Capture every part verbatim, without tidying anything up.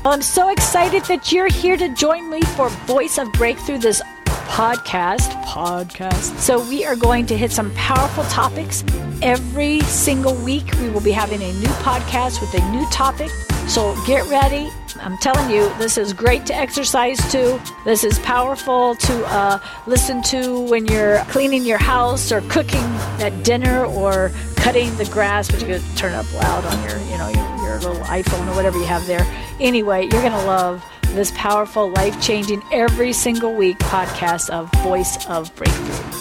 Well, I'm so excited that you're here to join me for Voice of Breakthrough, this podcast, podcast. So we are going to hit some powerful topics. Every single week, we will be having a new podcast with a new topic. So get ready. I'm telling you, this is great to exercise to. This is powerful to uh, listen to when you're cleaning your house or cooking at dinner or cutting the grass, but you could turn it up loud on your, you know, your, your little iPhone or whatever you have there. Anyway, you're going to love this powerful, life-changing, every single week podcast of Voice of Breakthrough.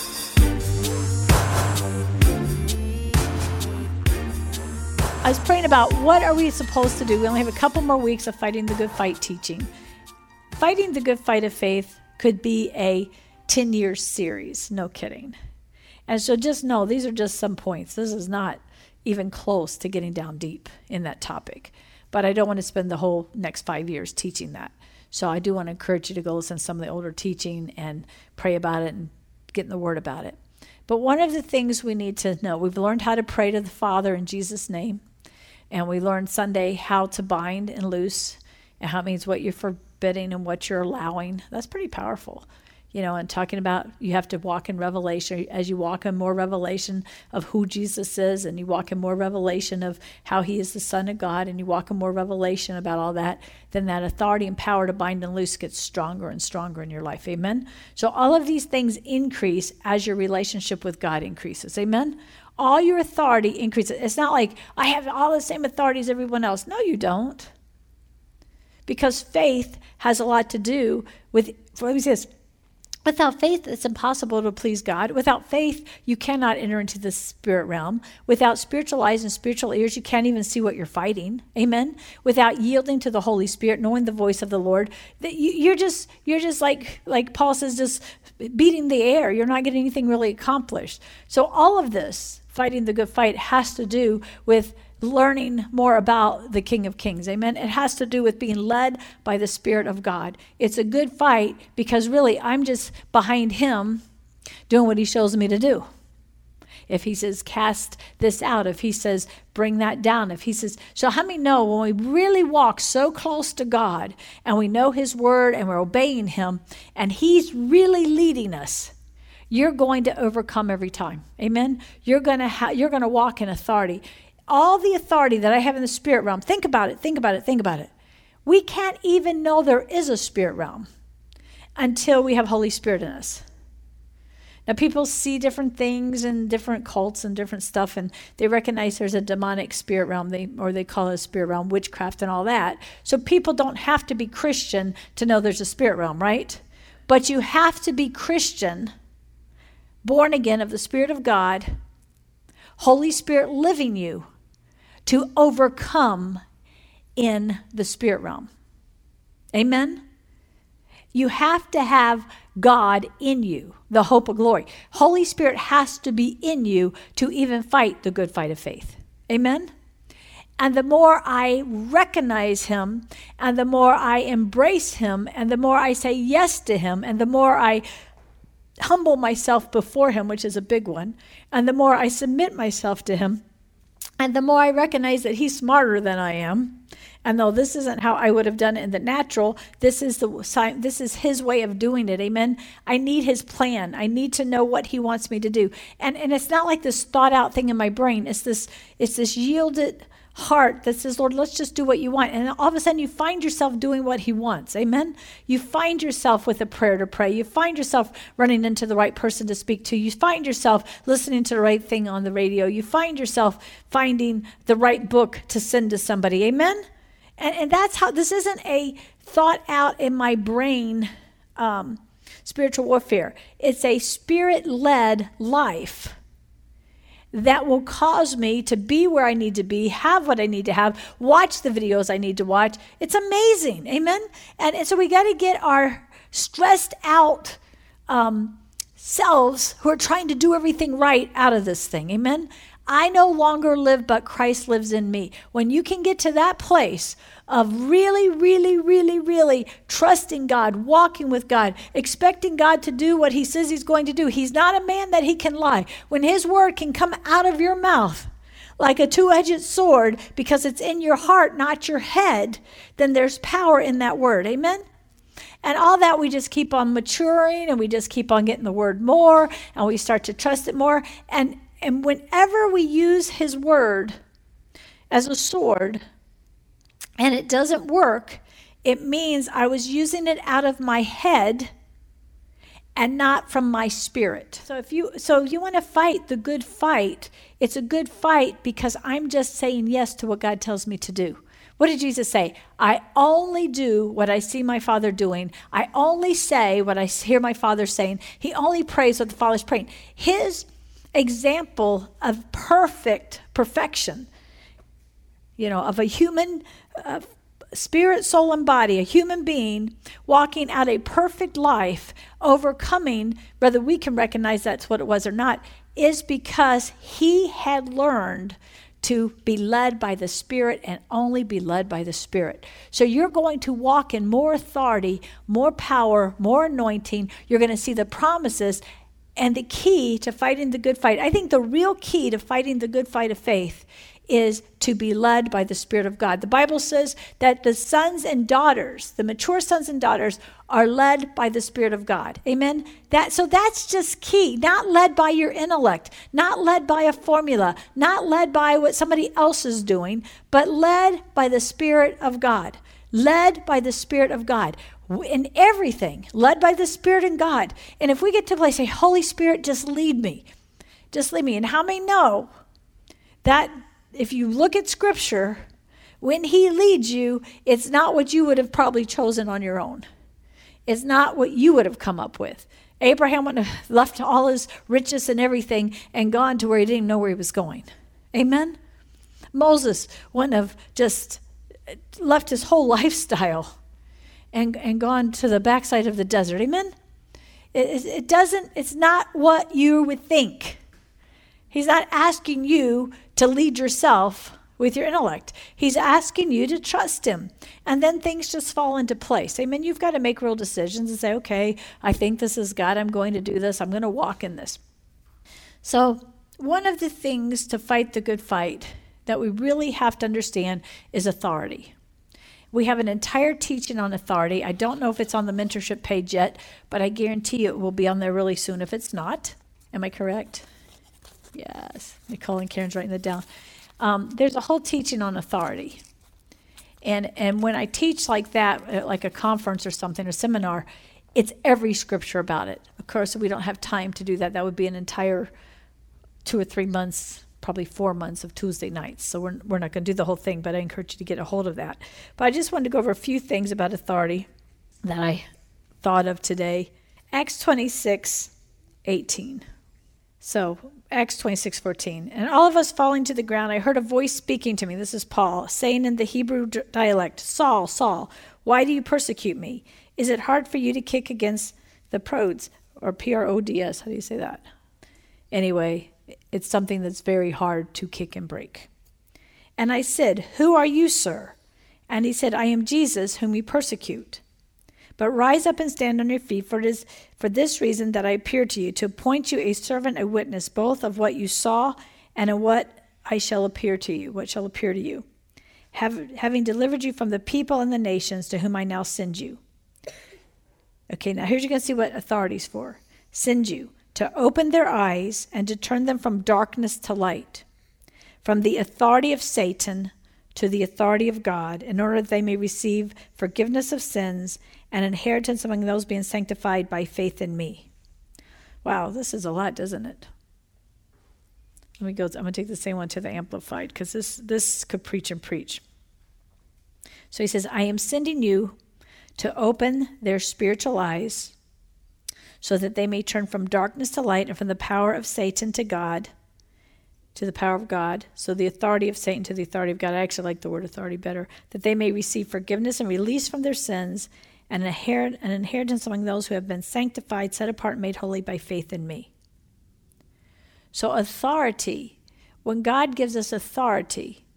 I was praying about what are we supposed to do. We only have a couple more weeks of Fighting the Good Fight teaching. Fighting the Good Fight of Faith could be a ten-year series, no kidding. And so just know, these are just some points. This is not even close to getting down deep in that topic. But I don't want to spend the whole next five years teaching that. So I do want to encourage you to go listen to some of the older teaching and pray about it and get in the Word about it. But one of the things we need to know, we've learned how to pray to the Father in Jesus' name. And we learned Sunday how to bind and loose, and how it means what you're forbidding and what you're allowing. That's pretty powerful. You know, and talking about you have to walk in revelation. As you walk in more revelation of who Jesus is, and you walk in more revelation of how he is the Son of God, and you walk in more revelation about all that, then that authority and power to bind and loose gets stronger and stronger in your life. Amen? So all of these things increase as your relationship with God increases. Amen? All your authority increases. It's not like I have all the same authority as everyone else. No, you don't. Because faith has a lot to do with, let me say this, without faith, it's impossible to please God. Without faith, you cannot enter into the spirit realm. Without spiritual eyes and spiritual ears, you can't even see what you're fighting. Amen? Without yielding to the Holy Spirit, knowing the voice of the Lord, that you, you're just you're just like like Paul says, just beating the air. You're not getting anything really accomplished. So all of this, fighting the good fight, has to do with learning more about the King of Kings. Amen. It has to do with being led by the Spirit of God. It's a good fight because really I'm just behind him doing what he shows me to do. If he says, cast this out, if he says, bring that down, if he says, so how many know when we really walk so close to God and we know his word and we're obeying him and he's really leading us, you're going to overcome every time. Amen. You're going to ha- you're going to walk in authority. All the authority that I have in the spirit realm, think about it, think about it, think about it. We can't even know there is a spirit realm until we have Holy Spirit in us. Now, people see different things and different cults and different stuff, and they recognize there's a demonic spirit realm, they, or they call it a spirit realm, witchcraft and all that. So people don't have to be Christian to know there's a spirit realm, right? But you have to be Christian, born again of the Spirit of God, Holy Spirit living you, to overcome in the spirit realm. Amen? You have to have God in you, the hope of glory. Holy Spirit has to be in you to even fight the good fight of faith. Amen? And the more I recognize him, and the more I embrace him, and the more I say yes to him, and the more I humble myself before him, which is a big one, and the more I submit myself to him, and the more I recognize that he's smarter than I am, and though this isn't how I would have done it in the natural, this is the this is his way of doing it. Amen. I need his plan. I need to know what he wants me to do. And and it's not like this thought out thing in my brain. It's this it's this yielded heart that says, Lord, let's just do what you want. And all of a sudden you find yourself doing what he wants. Amen. You find yourself with a prayer to pray. You find yourself running into the right person to speak to. You find yourself listening to the right thing on the radio. You find yourself finding the right book to send to somebody. Amen. And, and that's how, this isn't a thought out in my brain um, spiritual warfare. It's a spirit-led life that will cause me to be where I need to be, have what I need to have, watch the videos I need to watch. It's amazing. Amen? And, and so we got to get our stressed out um, selves who are trying to do everything right out of this thing. Amen? I no longer live, but Christ lives in me. When you can get to that place of really, really, really, really trusting God, walking with God, expecting God to do what he says he's going to do. He's not a man that he can lie. When his word can come out of your mouth like a two-edged sword, because it's in your heart, not your head, then there's power in that word. Amen? And all that, we just keep on maturing, and we just keep on getting the word more, and we start to trust it more. And, and whenever we use his word as a sword, and it doesn't work, it means I was using it out of my head and not from my spirit. So if you so you want to fight the good fight, it's a good fight because I'm just saying yes to what God tells me to do. What did Jesus say? I only do what I see my Father doing. I only say what I hear my Father saying. He only prays what the Father's praying. His example of perfect perfection, you know, of a human uh, spirit, soul, and body, a human being walking out a perfect life, overcoming, whether we can recognize that's what it was or not, is because he had learned to be led by the Spirit and only be led by the Spirit. So you're going to walk in more authority, more power, more anointing. You're going to see the promises. And the key to fighting the good fight, I think the real key to fighting the good fight of faith is to be led by the Spirit of God. The Bible says that the sons and daughters, the mature sons and daughters, are led by the Spirit of God. Amen? That, so that's just key. Not led by your intellect, not led by a formula, not led by what somebody else is doing, but led by the Spirit of God. Led by the Spirit of God. In everything, led by the Spirit and God. And if we get to a place, say, Holy Spirit, just lead me. Just lead me. And how many know that if you look at Scripture, when he leads you, it's not what you would have probably chosen on your own. It's not what you would have come up with. Abraham wouldn't have left all his riches and everything and gone to where he didn't know where he was going. Amen? Moses wouldn't have just left his whole lifestyle and, and gone to the backside of the desert. Amen? It, it doesn't, it's not what you would think. He's not asking you to lead yourself with your intellect. He's asking you to trust him. And then things just fall into place. Amen. You've got to make real decisions and say, okay, I think this is God. I'm going to do this. I'm going to walk in this. So one of the things to fight the good fight that we really have to understand is authority. We have an entire teaching on authority. I don't know if it's on the mentorship page yet, but I guarantee you it will be on there really soon if it's not. Am I correct? Yes. Nicole and Karen's writing that down. Um, there's a whole teaching on authority. And and when I teach like that, at like a conference or something, or seminar, it's every scripture about it. Of course, we don't have time to do that. That would be an entire two or three months, probably four months of Tuesday nights. So we're, we're not going to do the whole thing, but I encourage you to get a hold of that. But I just wanted to go over a few things about authority that I thought of today. Acts twenty-six eighteen. So Acts twenty-six fourteen. And all of us falling to the ground, I heard a voice speaking to me. This is Paul, saying in the Hebrew dialect, Saul, Saul, why do you persecute me? Is it hard for you to kick against the prods? Or P R O D S, how do you say that? Anyway, it's something that's very hard to kick and break. And I said, who are you, sir? And he said, I am Jesus, whom you persecute. But rise up and stand on your feet, for it is for this reason that I appeared to you, to appoint you a servant, a witness, both of what you saw and of what I shall appear to you, what shall appear to you, Have, having delivered you from the people and the nations to whom I now send you. Okay, now here's you're going to see what authority's for. Send you to open their eyes and to turn them from darkness to light, from the authority of Satan to the authority of God, in order that they may receive forgiveness of sins and inheritance among those being sanctified by faith in me. Wow, this is a lot, doesn't it? Let me go. I'm going to take the same one to the Amplified, because this, this could preach and preach. So he says, I am sending you to open their spiritual eyes so that they may turn from darkness to light and from the power of Satan to God, to the power of God, so the authority of Satan to the authority of God. I actually like the word authority better. That they may receive forgiveness and release from their sins and an, inherit, an inheritance among those who have been sanctified, set apart, and made holy by faith in me. So authority, when God gives us authority,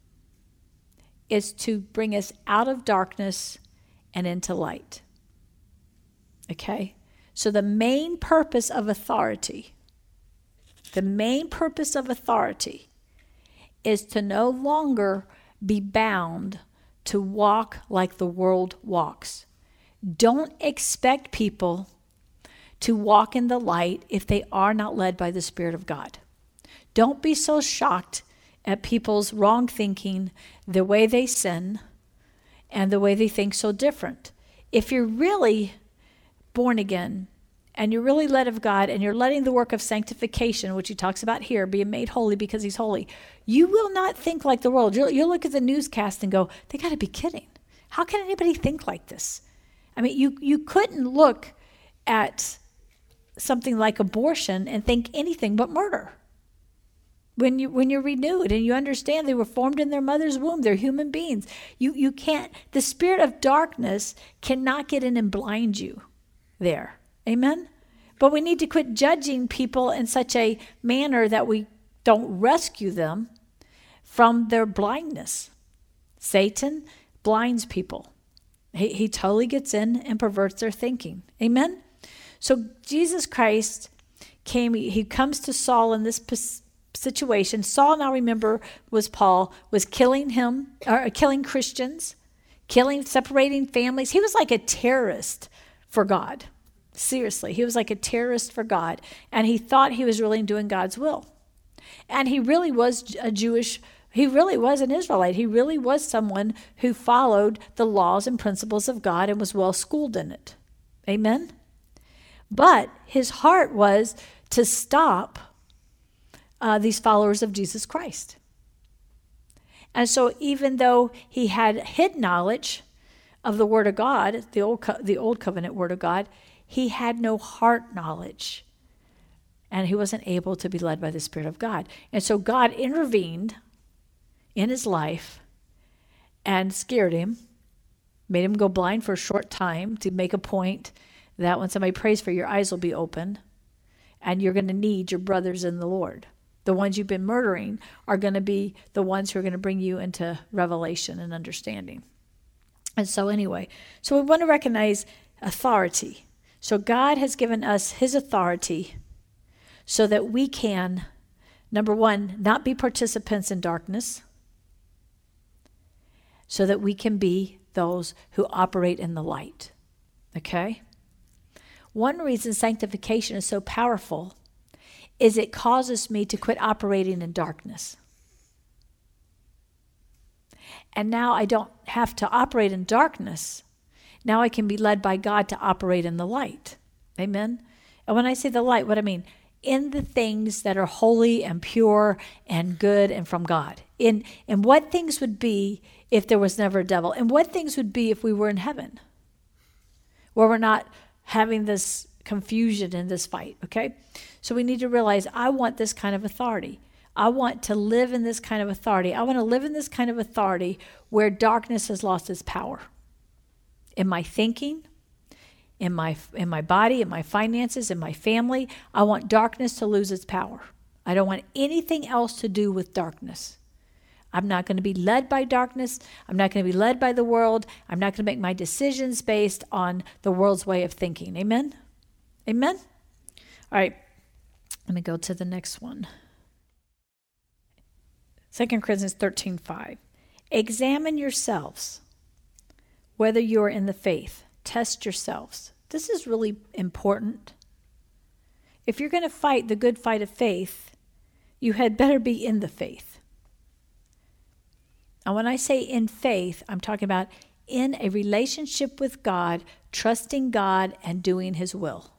is to bring us out of darkness and into light. Okay? So the main purpose of authority The main purpose of authority is to no longer be bound to walk like the world walks. Don't expect people to walk in the light if they are not led by the Spirit of God. Don't be so shocked at people's wrong thinking, the way they sin, and the way they think so different. If you're really born again, and you're really led of God, and you're letting the work of sanctification, which he talks about here, being made holy because he's holy, you will not think like the world. You'll, you'll look at the newscast and go, they got to be kidding. How can anybody think like this? I mean, you, you couldn't look at something like abortion and think anything but murder. When you when you're renewed and you understand they were formed in their mother's womb, they're human beings. You you can't, the spirit of darkness cannot get in and blind you there. Amen? But we need to quit judging people in such a manner that we don't rescue them from their blindness. Satan blinds people. He, he totally gets in and perverts their thinking. Amen? So Jesus Christ came, he, he comes to Saul in this pos- situation. Saul, now remember, was Paul, was killing him, or killing Christians, killing, separating families. He was like a terrorist for God. Seriously, he was like a terrorist for God. And he thought he was really doing God's will. And he really was a Jewish, he really was an Israelite. He really was someone who followed the laws and principles of God and was well schooled in it. Amen? But his heart was to stop uh, these followers of Jesus Christ. And so even though he had hid knowledge of the Word of God, the old, co- the old covenant Word of God, he had no heart knowledge. And he wasn't able to be led by the Spirit of God. And so God intervened in his life and scared him, made him go blind for a short time to make a point that when somebody prays for you, your eyes will be open, and you're going to need your brothers in the Lord. The ones you've been murdering are going to be the ones who are going to bring you into revelation and understanding. And so anyway, so we want to recognize authority. So God has given us his authority so that we can, number one, not be participants in darkness, so that we can be those who operate in the light. Okay? One reason sanctification is so powerful is it causes me to quit operating in darkness. And now I don't have to operate in darkness. Now I can be led by God to operate in the light. Amen? And when I say the light, what I mean, in the things that are holy and pure and good and from God. In, in what things would be if there was never a devil. And what things would be if we were in heaven, where we're not having this confusion in this fight, okay? So we need to realize, I want this kind of authority. I want to live in this kind of authority. I want to live in this kind of authority where darkness has lost its power. In my thinking, in my in my body, in my finances, in my family, I want darkness to lose its power. I don't want anything else to do with darkness. I'm not going to be led by darkness. I'm not going to be led by the world. I'm not going to make my decisions based on the world's way of thinking. Amen? Amen? All right. Let me go to the next one. Second Corinthians thirteen five. Examine yourselves, whether you are in the faith. Test yourselves. This is really important. If you're going to fight the good fight of faith, you had better be in the faith. And when I say in faith, I'm talking about in a relationship with God, trusting God and doing his will.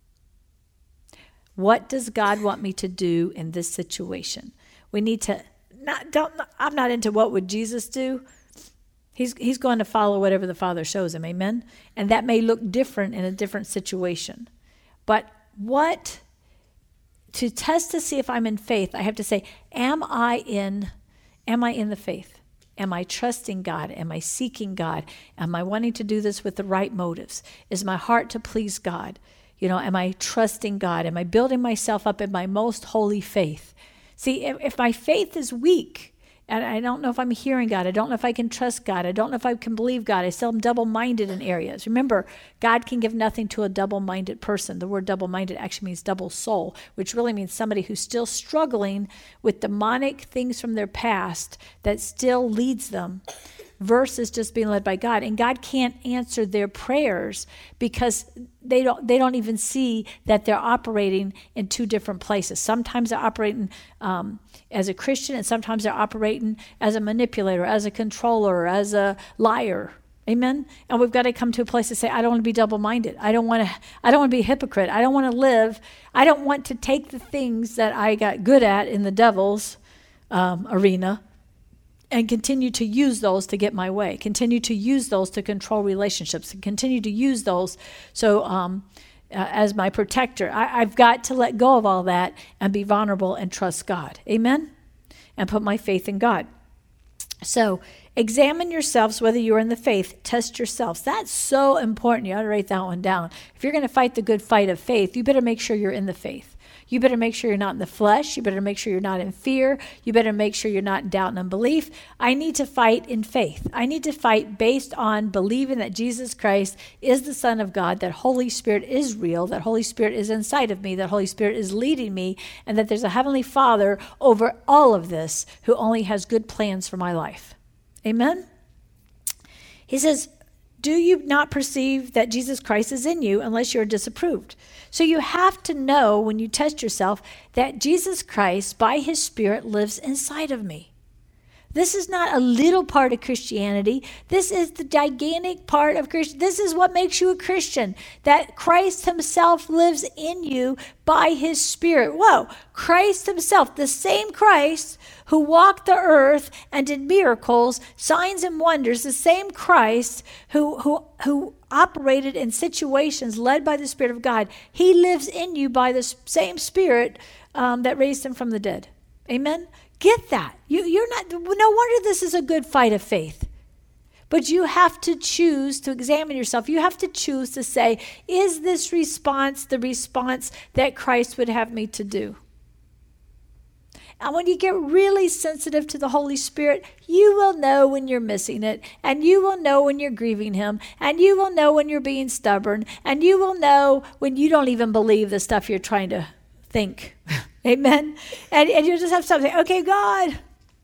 What does God want me to do in this situation? We need to, not, don't, I'm not into what would Jesus do. He's, he's going to follow whatever the Father shows him, amen? And that may look different in a different situation. But what, to test to see if I'm in faith, I have to say, am I in, am I in the faith? Am I trusting God? Am I seeking God? Am I wanting to do this with the right motives? Is my heart to please God? You know, am I trusting God? Am I building myself up in my most holy faith? See, if, if my faith is weak, And I don't know if I'm hearing God. I don't know if I can trust God. I don't know if I can believe God. I still am double-minded in areas. Remember, God can give nothing to a double-minded person. The word double-minded actually means double soul, which really means somebody who's still struggling with demonic things from their past that still leads them versus just being led by God. And God can't answer their prayers because they don't they don't even see that they're operating in two different places. Sometimes they're operating um, as a Christian, and sometimes they're operating as a manipulator, as a controller, as a liar. Amen. And we've got to come to a place to say, I don't want to be double-minded. I don't want to I don't want to be a hypocrite. I don't want to live. I don't want to take the things that I got good at in the devil's um, arena and continue to use those to get my way, continue to use those to control relationships, and continue to use those so um, uh, as my protector. I, I've got to let go of all that and be vulnerable and trust God. Amen? And put my faith in God. So examine yourselves whether you're in the faith. Test yourselves. That's so important. You ought to write that one down. If you're going to fight the good fight of faith, you better make sure you're in the faith. You better make sure you're not in the flesh. You better make sure you're not in fear. You better make sure you're not in doubt and unbelief. I need to fight in faith. I need to fight based on believing that Jesus Christ is the Son of God, that Holy Spirit is real, that Holy Spirit is inside of me, that Holy Spirit is leading me, and that there's a Heavenly Father over all of this who only has good plans for my life. Amen? He says, do you not perceive that Jesus Christ is in you unless you're disapproved? So you have to know when you test yourself that Jesus Christ, by his Spirit, lives inside of me. This is not a little part of Christianity. This is the gigantic part of Christian. This is what makes you a Christian, that Christ himself lives in you by his Spirit. Whoa, Christ himself, the same Christ who walked the earth and did miracles, signs and wonders, the same Christ who, who, who operated in situations led by the Spirit of God. He lives in you by the same Spirit um, that raised him from the dead. Amen? Get that. You, you're not, no wonder this is a good fight of faith. But you have to choose to examine yourself. You have to choose to say, is this response the response that Christ would have me to do? And when you get really sensitive to the Holy Spirit, you will know when you're missing it, and you will know when you're grieving him, and you will know when you're being stubborn, and you will know when you don't even believe the stuff you're trying to think. Amen? And, and you just have to stop saying, okay, God,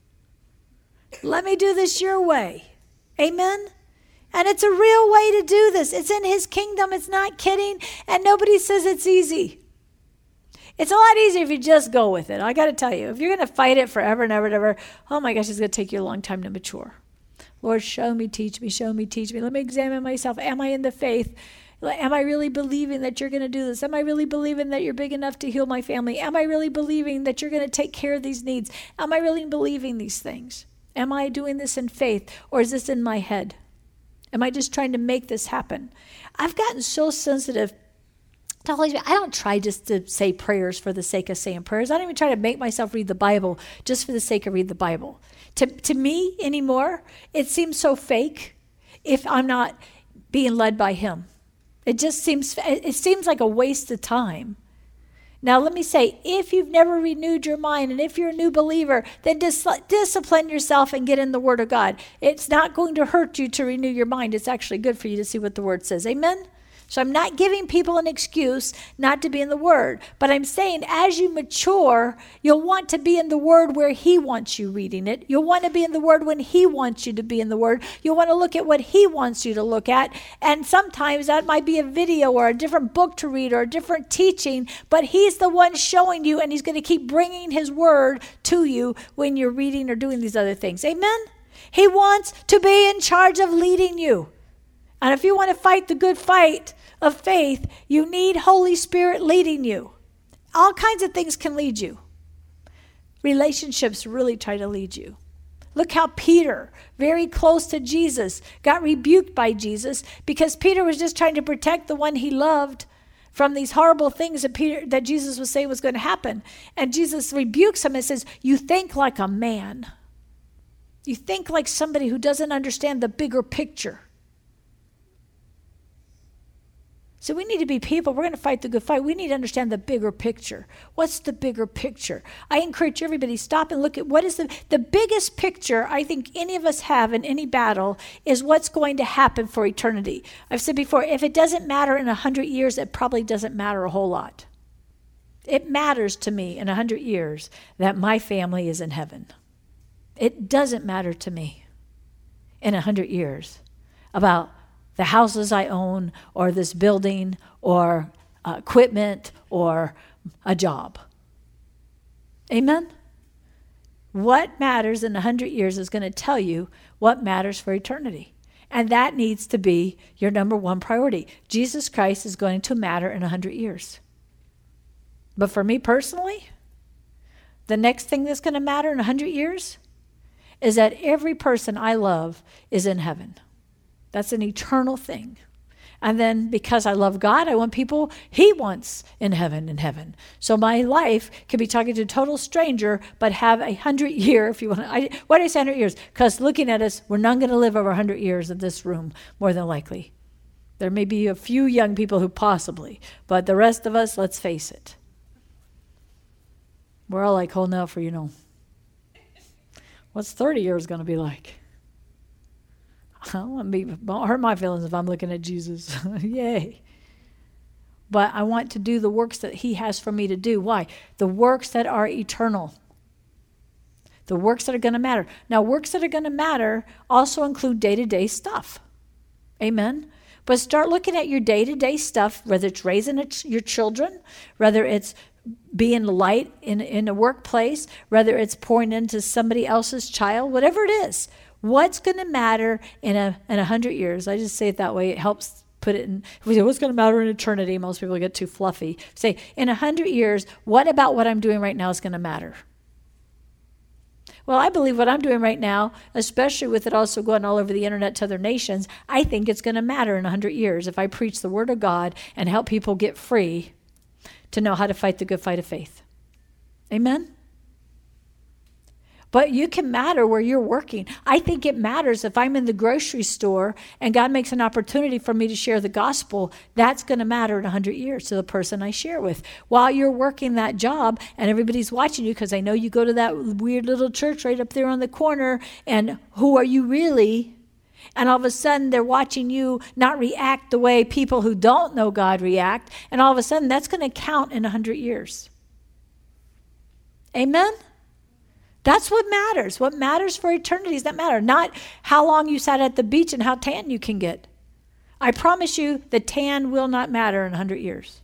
let me do this your way. Amen? And it's a real way to do this. It's in his kingdom. It's not kidding. And nobody says it's easy. It's a lot easier if you just go with it. I got to tell you, if you're going to fight it forever and ever and ever, oh my gosh, it's going to take you a long time to mature. Lord, show me, teach me, show me, teach me. Let me examine myself. Am I in the faith? Am I really believing that you're going to do this? Am I really believing that you're big enough to heal my family? Am I really believing that you're going to take care of these needs? Am I really believing these things? Am I doing this in faith, or is this in my head? Am I just trying to make this happen? I've gotten so sensitive to Holy Spirit. I don't try just to say prayers for the sake of saying prayers. I don't even try to make myself read the Bible just for the sake of read the Bible. To, to me anymore, it seems so fake if I'm not being led by him. It just seems, it seems like a waste of time. Now, let me say, if you've never renewed your mind and if you're a new believer, then dis- discipline yourself and get in the Word of God. It's not going to hurt you to renew your mind. It's actually good for you to see what the Word says. Amen? So I'm not giving people an excuse not to be in the Word, but I'm saying as you mature, you'll want to be in the Word where he wants you reading it. You'll want to be in the Word when he wants you to be in the Word. You'll want to look at what he wants you to look at, and sometimes that might be a video or a different book to read or a different teaching, but he's the one showing you, and he's going to keep bringing his Word to you when you're reading or doing these other things. Amen? He wants to be in charge of leading you. And if you want to fight the good fight of faith, you need Holy Spirit leading you. All kinds of things can lead you. Relationships really try to lead you. Look how Peter, very close to Jesus, got rebuked by Jesus because Peter was just trying to protect the one he loved from these horrible things that Peter, that Jesus was saying was going to happen. And Jesus rebukes him and says, you think like a man. You think like somebody who doesn't understand the bigger picture. So we need to be people. We're going to fight the good fight. We need to understand the bigger picture. What's the bigger picture? I encourage everybody, stop and look at what is the, the biggest picture I think any of us have in any battle is what's going to happen for eternity. I've said before, if it doesn't matter in a hundred years, it probably doesn't matter a whole lot. It matters to me in a hundred years that my family is in heaven. It doesn't matter to me in a hundred years about the houses I own, or this building, or uh, equipment, or a job. Amen? What matters in a hundred years is going to tell you what matters for eternity. And that needs to be your number one priority. Jesus Christ is going to matter in a hundred years. But for me personally, the next thing that's going to matter in a hundred years is that every person I love is in heaven. That's an eternal thing. And then because I love God, I want people he wants in heaven in heaven. So my life can be talking to a total stranger, but have a hundred year, if you want to. I, why do I say hundred years? Because looking at us, we're not going to live over a hundred years in this room, more than likely. There may be a few young people who possibly, but the rest of us, let's face it. We're all like holding out for, you know, what's thirty years going to be like? I don't want to be, don't hurt my feelings if I'm looking at Jesus. Yay. But I want to do the works that he has for me to do. Why? The works that are eternal. The works that are going to matter. Now, works that are going to matter also include day-to-day stuff. Amen? But start looking at your day-to-day stuff, whether it's raising it, your children, whether it's being light in, in a workplace, whether it's pouring into somebody else's child, whatever it is. What's going to matter in a in a hundred years? I just say it that way. It helps put it in. If we say, what's going to matter in eternity? Most people get too fluffy. Say, in a hundred years, what about what I'm doing right now is going to matter? Well, I believe what I'm doing right now, especially with it also going all over the internet to other nations, I think it's going to matter in a hundred years if I preach the word of God and help people get free to know how to fight the good fight of faith. Amen? But you can matter where you're working. I think it matters if I'm in the grocery store and God makes an opportunity for me to share the gospel, that's going to matter in a hundred years to the person I share with. While you're working that job and everybody's watching you because I know you go to that weird little church right up there on the corner, and who are you really? And all of a sudden they're watching you not react the way people who don't know God react, and all of a sudden that's going to count in a hundred years. Amen? That's what matters. What matters for eternity is that matter. Not how long you sat at the beach and how tan you can get. I promise you the tan will not matter in a hundred years.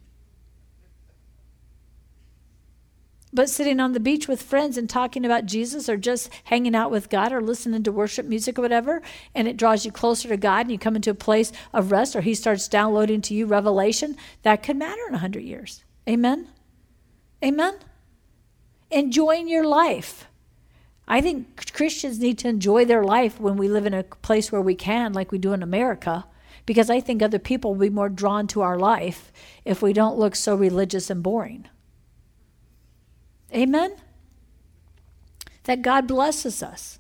But sitting on the beach with friends and talking about Jesus, or just hanging out with God, or listening to worship music or whatever, and it draws you closer to God and you come into a place of rest, or he starts downloading to you revelation, that could matter in a hundred years. Amen? Amen? Enjoying your life. I think Christians need to enjoy their life when we live in a place where we can, like we do in America, because I think other people will be more drawn to our life if we don't look so religious and boring. Amen? That God blesses us.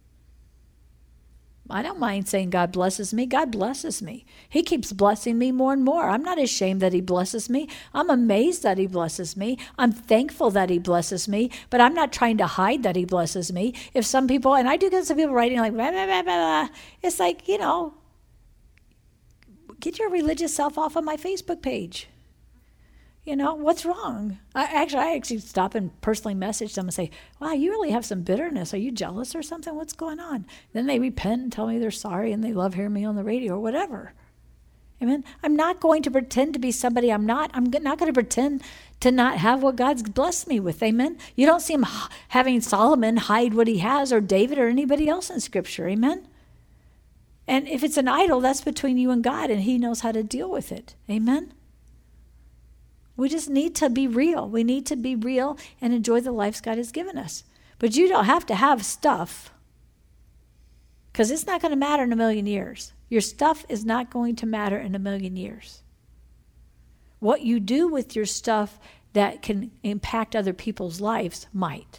I don't mind saying God blesses me. God blesses me. He keeps blessing me more and more. I'm not ashamed that he blesses me. I'm amazed that he blesses me. I'm thankful that he blesses me, but I'm not trying to hide that he blesses me. If some people, and I do get some people writing like, blah, blah, blah, blah, it's like, you know, get your religious self off of my Facebook page. You know, what's wrong? I actually, I actually stop and personally message them and say, wow, you really have some bitterness. Are you jealous or something? What's going on? Then they repent and tell me they're sorry and they love hearing me on the radio or whatever. Amen. I'm not going to pretend to be somebody I'm not. I'm not going to pretend to not have what God's blessed me with. Amen. You don't see him having Solomon hide what he has, or David, or anybody else in Scripture. Amen. And if it's an idol, that's between you and God, and he knows how to deal with it. Amen. We just need to be real. We need to be real and enjoy the lives God has given us. But you don't have to have stuff, because it's not going to matter in a million years. Your stuff is not going to matter in a million years. What you do with your stuff that can impact other people's lives might.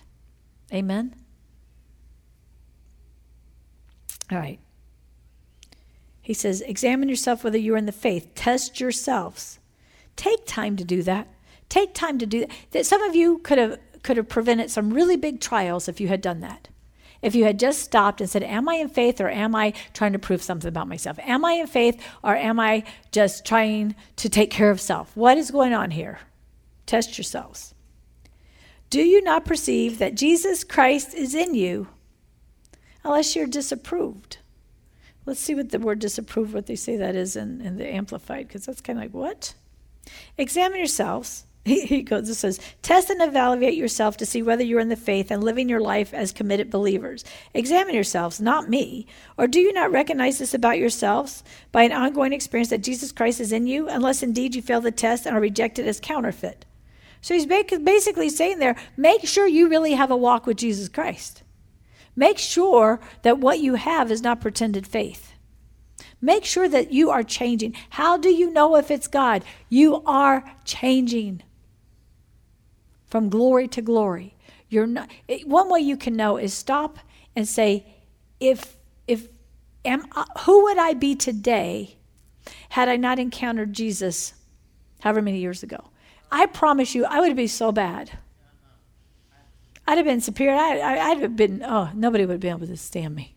Amen? All right. He says, examine yourself whether you're in the faith. Test yourselves. Take time to do that. Take time to do that. That some of you could have could have prevented some really big trials if you had done that. If you had just stopped and said, am I in faith or am I trying to prove something about myself? Am I in faith or am I just trying to take care of self? What is going on here? Test yourselves. Do you not perceive that Jesus Christ is in you unless you're disapproved? Let's see what the word disapproved, what they say that is in, in the Amplified, because that's kind of like, what? Examine yourselves. He, he goes, it says, test and evaluate yourself to see whether you're in the faith and living your life as committed believers. Examine yourselves, not me. Or do you not recognize this about yourselves by an ongoing experience that Jesus Christ is in you, unless indeed you fail the test and are rejected as counterfeit? So he's basically saying there, make sure you really have a walk with Jesus Christ. Make sure that what you have is not pretended faith. Make sure that you are changing. How do you know if it's God? You are changing from glory to glory. You're not. One way you can know is stop and say, if if am I, who would I be today had I not encountered Jesus however many years ago? I promise you, I would be so bad. I'd have been superior. I, I, I'd have been, oh, nobody would have been able to stand me.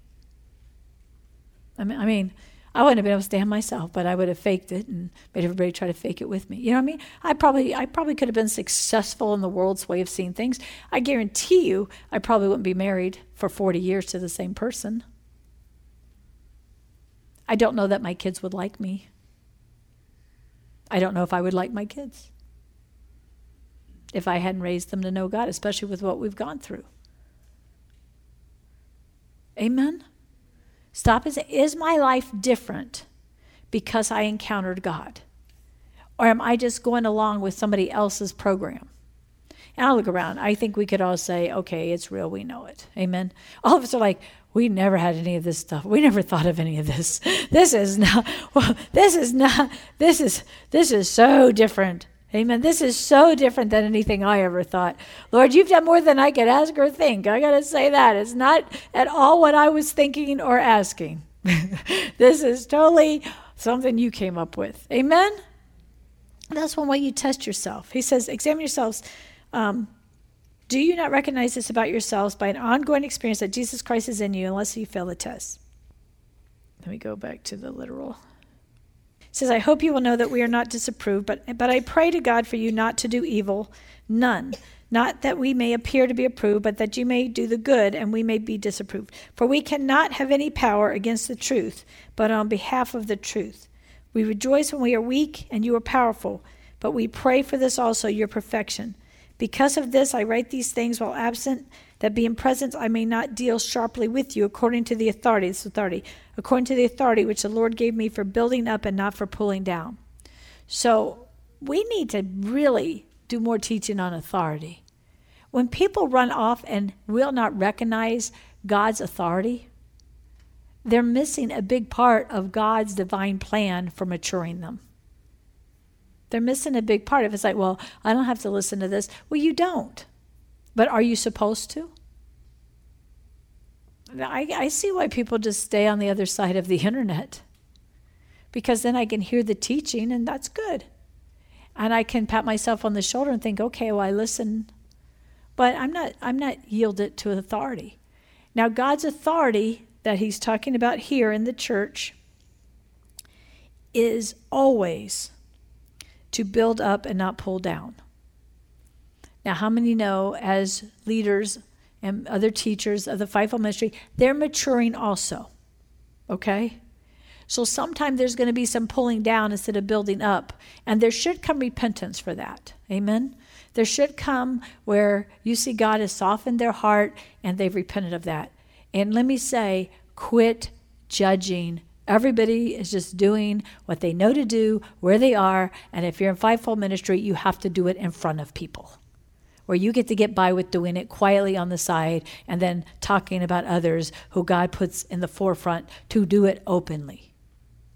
I mean, I mean, I wouldn't have been able to stand myself, but I would have faked it and made everybody try to fake it with me. You know what I mean? I probably, I probably could have been successful in the world's way of seeing things. I guarantee you, I probably wouldn't be married for forty years to the same person. I don't know that my kids would like me. I don't know if I would like my kids if I hadn't raised them to know God, especially with what we've gone through. Amen? Stop and say, is my life different because I encountered God? Or am I just going along with somebody else's program? And I'll look around. I think we could all say, okay, it's real. We know it. Amen? All of us are like, we never had any of this stuff. We never thought of any of this. This is not, well, this is not, this is, this is so different. Amen. This is so different than anything I ever thought. Lord, you've done more than I could ask or think. I got to say that. It's not at all what I was thinking or asking. This is totally something you came up with. Amen? That's one way you test yourself. He says, examine yourselves. Um, do you not recognize this about yourselves by an ongoing experience that Jesus Christ is in you unless you fail the test? Let me go back to the literal. It says, I hope you will know that we are not disapproved, but, but I pray to God for you not to do evil, none. Not that we may appear to be approved, but that you may do the good and we may be disapproved. For we cannot have any power against the truth, but on behalf of the truth. We rejoice when we are weak and you are powerful, but we pray for this also, your perfection. Because of this, I write these things while absent, that being present I may not deal sharply with you according to the authority, this authority, according to the authority which the Lord gave me for building up and not for pulling down. So we need to really do more teaching on authority. When people run off and will not recognize God's authority, they're missing a big part of God's divine plan for maturing them. They're missing a big part of it. It's like, well, I don't have to listen to this. Well, you don't. But are you supposed to? I, I see why people just stay on the other side of the internet. Because then I can hear the teaching, and that's good. And I can pat myself on the shoulder and think, okay, well, I listen. But I'm not, I'm not yielded to authority. Now, God's authority that he's talking about here in the church is always to build up and not pull down. Now, how many know as leaders and other teachers of the fivefold ministry, they're maturing also, okay? So sometimes there's going to be some pulling down instead of building up, and there should come repentance for that, amen? There should come where you see God has softened their heart and they've repented of that. And let me say, quit judging. Everybody is just doing what they know to do, where they are, and if you're in fivefold ministry, you have to do it in front of people, where you get to get by with doing it quietly on the side and then talking about others who God puts in the forefront to do it openly.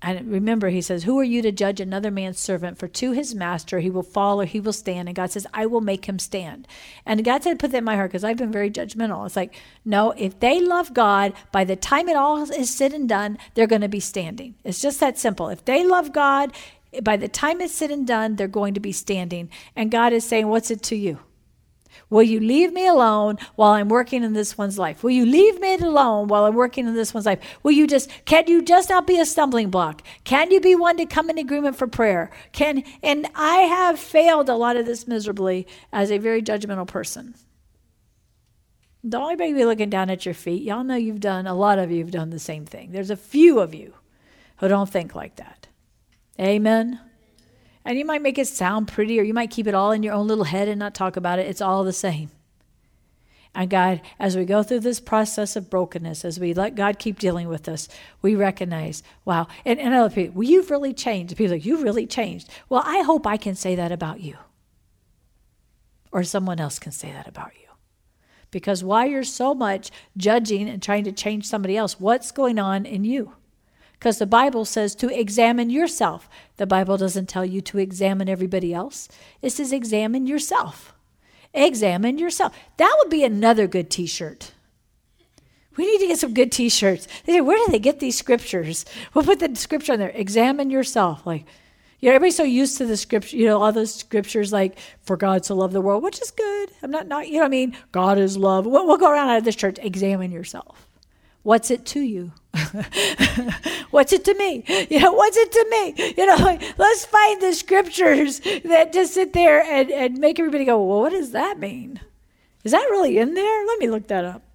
And remember, he says, who are you to judge another man's servant? For to his master he will fall or he will stand. And God says, I will make him stand. And God said, put that in my heart, because I've been very judgmental. It's like, no, if they love God, by the time it all is said and done, they're going to be standing. It's just that simple. If they love God, by the time it's said and done, they're going to be standing. And God is saying, what's it to you? Will you leave me alone while I'm working in this one's life? Will you leave me alone while I'm working in this one's life? Will you just, can you just not be a stumbling block? Can you be one to come in agreement for prayer? Can, and I have failed a lot of this miserably as a very judgmental person. Don't anybody be looking down at your feet. Y'all know you've done, a lot of you have done the same thing. There's a few of you who don't think like that. Amen. And you might make it sound pretty, or you might keep it all in your own little head and not talk about it. It's all the same. And God, as we go through this process of brokenness, as we let God keep dealing with us, we recognize, wow. And, and other people, well, you've really changed. People are like, you've really changed. Well, I hope I can say that about you. Or someone else can say that about you. Because why you're so much judging and trying to change somebody else, what's going on in you? Because the Bible says to examine yourself. The Bible doesn't tell you to examine everybody else. It says examine yourself. Examine yourself. That would be another good t-shirt. We need to get some good t-shirts. They say, where do they get these scriptures? We'll put the scripture on there. Examine yourself. Like, you know, everybody's so used to the scripture, you know, all those scriptures like, for God to love the world, which is good. I'm not, not you know what I mean? God is love. We'll, we'll go around out of this church. Examine yourself. What's it to you? What's it to me? You know, what's it to me? You know, like, let's find the scriptures that just sit there and, and make everybody go, well, what does that mean? Is that really in there? Let me look that up.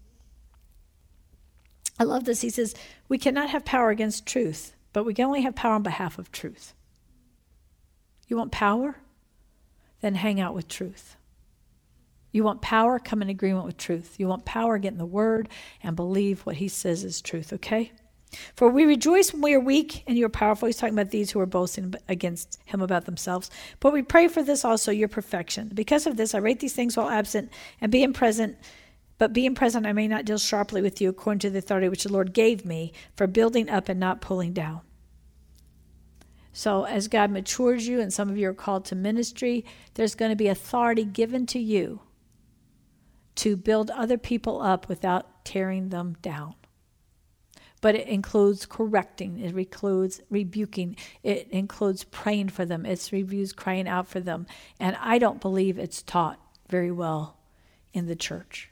I love this. He says, we cannot have power against truth, but we can only have power on behalf of truth. You want power? Then hang out with truth. You want power? Come in agreement with truth. You want power? Get in the word and believe what he says is truth, okay? For we rejoice when we are weak and you are powerful. He's talking about these who are boasting against him about themselves. But we pray for this also, your perfection. Because of this, I write these things while absent and being present. But being present, I may not deal sharply with you according to the authority which the Lord gave me for building up and not pulling down. So as God matures you, and some of you are called to ministry, there's going to be authority given to you to build other people up without tearing them down. But it includes correcting, it includes rebuking, it includes praying for them, it reviews crying out for them. And I don't believe it's taught very well in the church.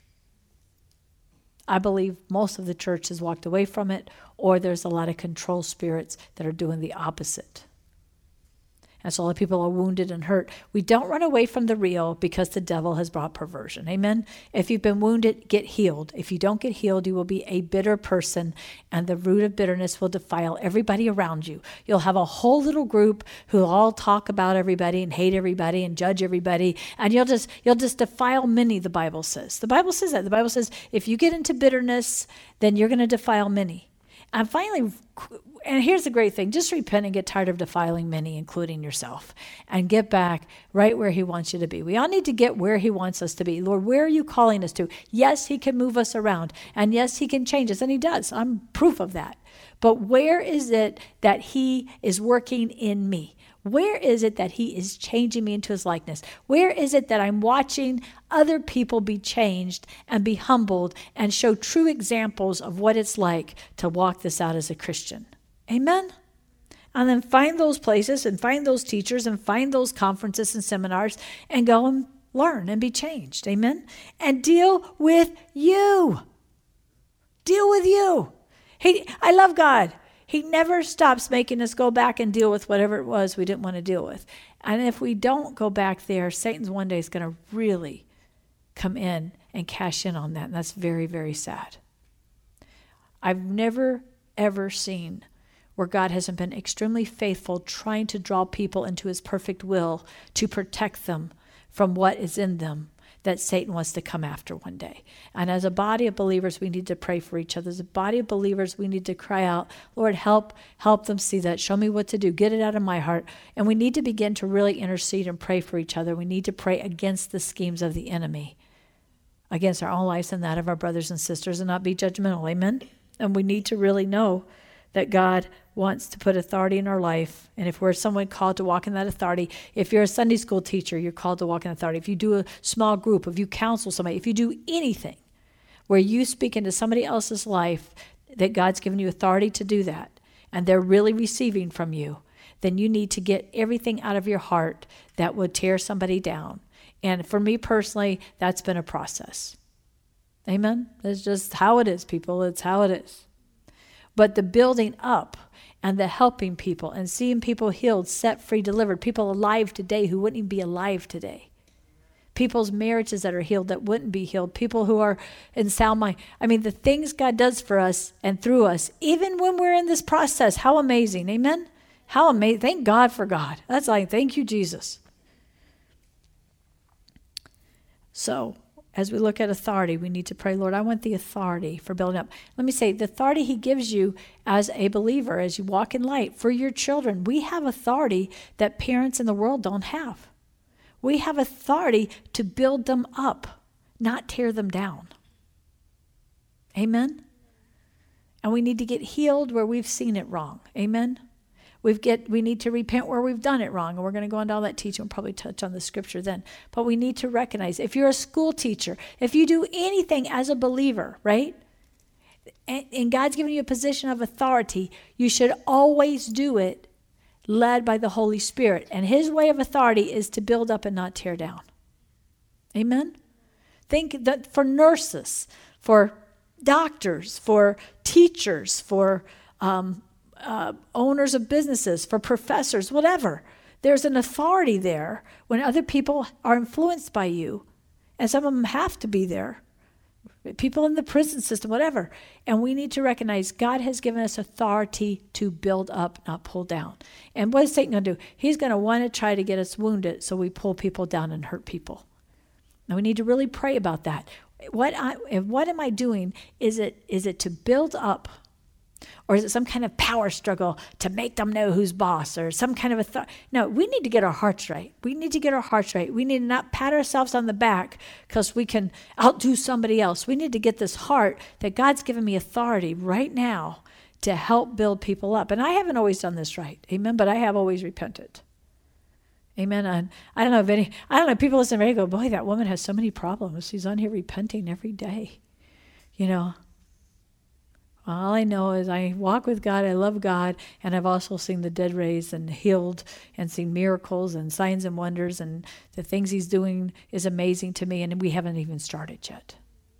I believe most of the church has walked away from it, or there's a lot of control spirits that are doing the opposite. And so all the people are wounded and hurt. We don't run away from the real because the devil has brought perversion. Amen? If you've been wounded, get healed. If you don't get healed, you will be a bitter person, and the root of bitterness will defile everybody around you. You'll have a whole little group who all talk about everybody and hate everybody and judge everybody, and you'll just you'll just defile many, the Bible says. The Bible says that. The Bible says if you get into bitterness, then you're going to defile many. And finally, and here's the great thing, just repent and get tired of defiling many, including yourself, and get back right where he wants you to be. We all need to get where he wants us to be. Lord, where are you calling us to? Yes, he can move us around, and yes, he can change us, and he does. I'm proof of that. But where is it that he is working in me? Where is it that he is changing me into his likeness? Where is it that I'm watching other people be changed and be humbled and show true examples of what it's like to walk this out as a Christian? Amen? And then find those places and find those teachers and find those conferences and seminars and go and learn and be changed. Amen? And deal with you. Deal with you. He, I love God. He never stops making us go back and deal with whatever it was we didn't want to deal with. And if we don't go back there, Satan's one day is going to really come in and cash in on that. And that's very, very sad. I've never, ever seen where God hasn't been extremely faithful trying to draw people into his perfect will to protect them from what is in them that Satan wants to come after one day. And as a body of believers, we need to pray for each other. As a body of believers, we need to cry out, Lord, help, help them see that. Show me what to do. Get it out of my heart. And we need to begin to really intercede and pray for each other. We need to pray against the schemes of the enemy, against our own lives and that of our brothers and sisters, and not be judgmental. Amen? And we need to really know that God wants to put authority in our life. And if we're someone called to walk in that authority, if you're a Sunday school teacher, you're called to walk in authority. If you do a small group, if you counsel somebody, if you do anything where you speak into somebody else's life, that God's given you authority to do that, and they're really receiving from you, then you need to get everything out of your heart that would tear somebody down. And for me personally, that's been a process. Amen? That's just how it is, people. It's how it is. But the building up and the helping people and seeing people healed, set free, delivered, people alive today who wouldn't even be alive today. People's marriages that are healed that wouldn't be healed. People who are in sound mind. I mean, the things God does for us and through us, even when we're in this process, how amazing. Amen? How amazing. Thank God for God. That's like, thank you, Jesus. So, as we look at authority, we need to pray, Lord, I want the authority for building up. Let me say, the authority he gives you as a believer, as you walk in light, for your children. We have authority that parents in the world don't have. We have authority to build them up, not tear them down. Amen? And we need to get healed where we've seen it wrong. Amen? We've get, we need to repent where we've done it wrong. And we're going to go into all that teaching. We'll probably touch on the scripture then. But we need to recognize, if you're a school teacher, if you do anything as a believer, right? And, and God's given you a position of authority, you should always do it led by the Holy Spirit. And his way of authority is to build up and not tear down. Amen? Think that for nurses, for doctors, for teachers, for um, uh, owners of businesses, for professors, whatever. There's an authority there when other people are influenced by you. And some of them have to be there. People in the prison system, whatever. And we need to recognize God has given us authority to build up, not pull down. And what is Satan going to do? He's going to want to try to get us wounded so we pull people down and hurt people. Now we need to really pray about that. What I, what am I doing? Is it is it to build up? Or is it some kind of power struggle to make them know who's boss, or some kind of authority? No, we need to get our hearts right. We need to get our hearts right. We need to not pat ourselves on the back because we can outdo somebody else. We need to get this heart that God's given me authority right now to help build people up. And I haven't always done this right. Amen. But I have always repented. Amen. And I don't know if any, I don't know, people listen to me and go, boy, that woman has so many problems. She's on here repenting every day. You know, all I know is I walk with God, I love God, and I've also seen the dead raised and healed and seen miracles and signs and wonders, and the things he's doing is amazing to me, and we haven't even started yet.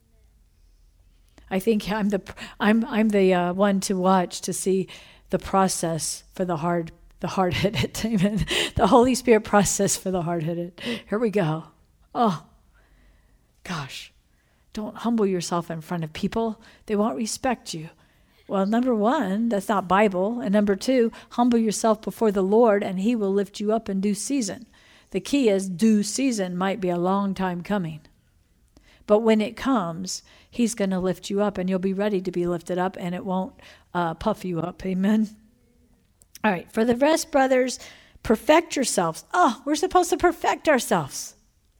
I think I'm the I'm I'm the uh, one to watch to see the process for the hard the hard-headed. Amen. The Holy Spirit process for the hard-headed. Here we go. Oh, gosh. Don't humble yourself in front of people. They won't respect you. Well, number one, that's not Bible. And number two, humble yourself before the Lord and he will lift you up in due season. The key is due season might be a long time coming. But when it comes, he's going to lift you up and you'll be ready to be lifted up and it won't uh, puff you up. Amen. All right. For the rest, brothers, perfect yourselves. Oh, we're supposed to perfect ourselves.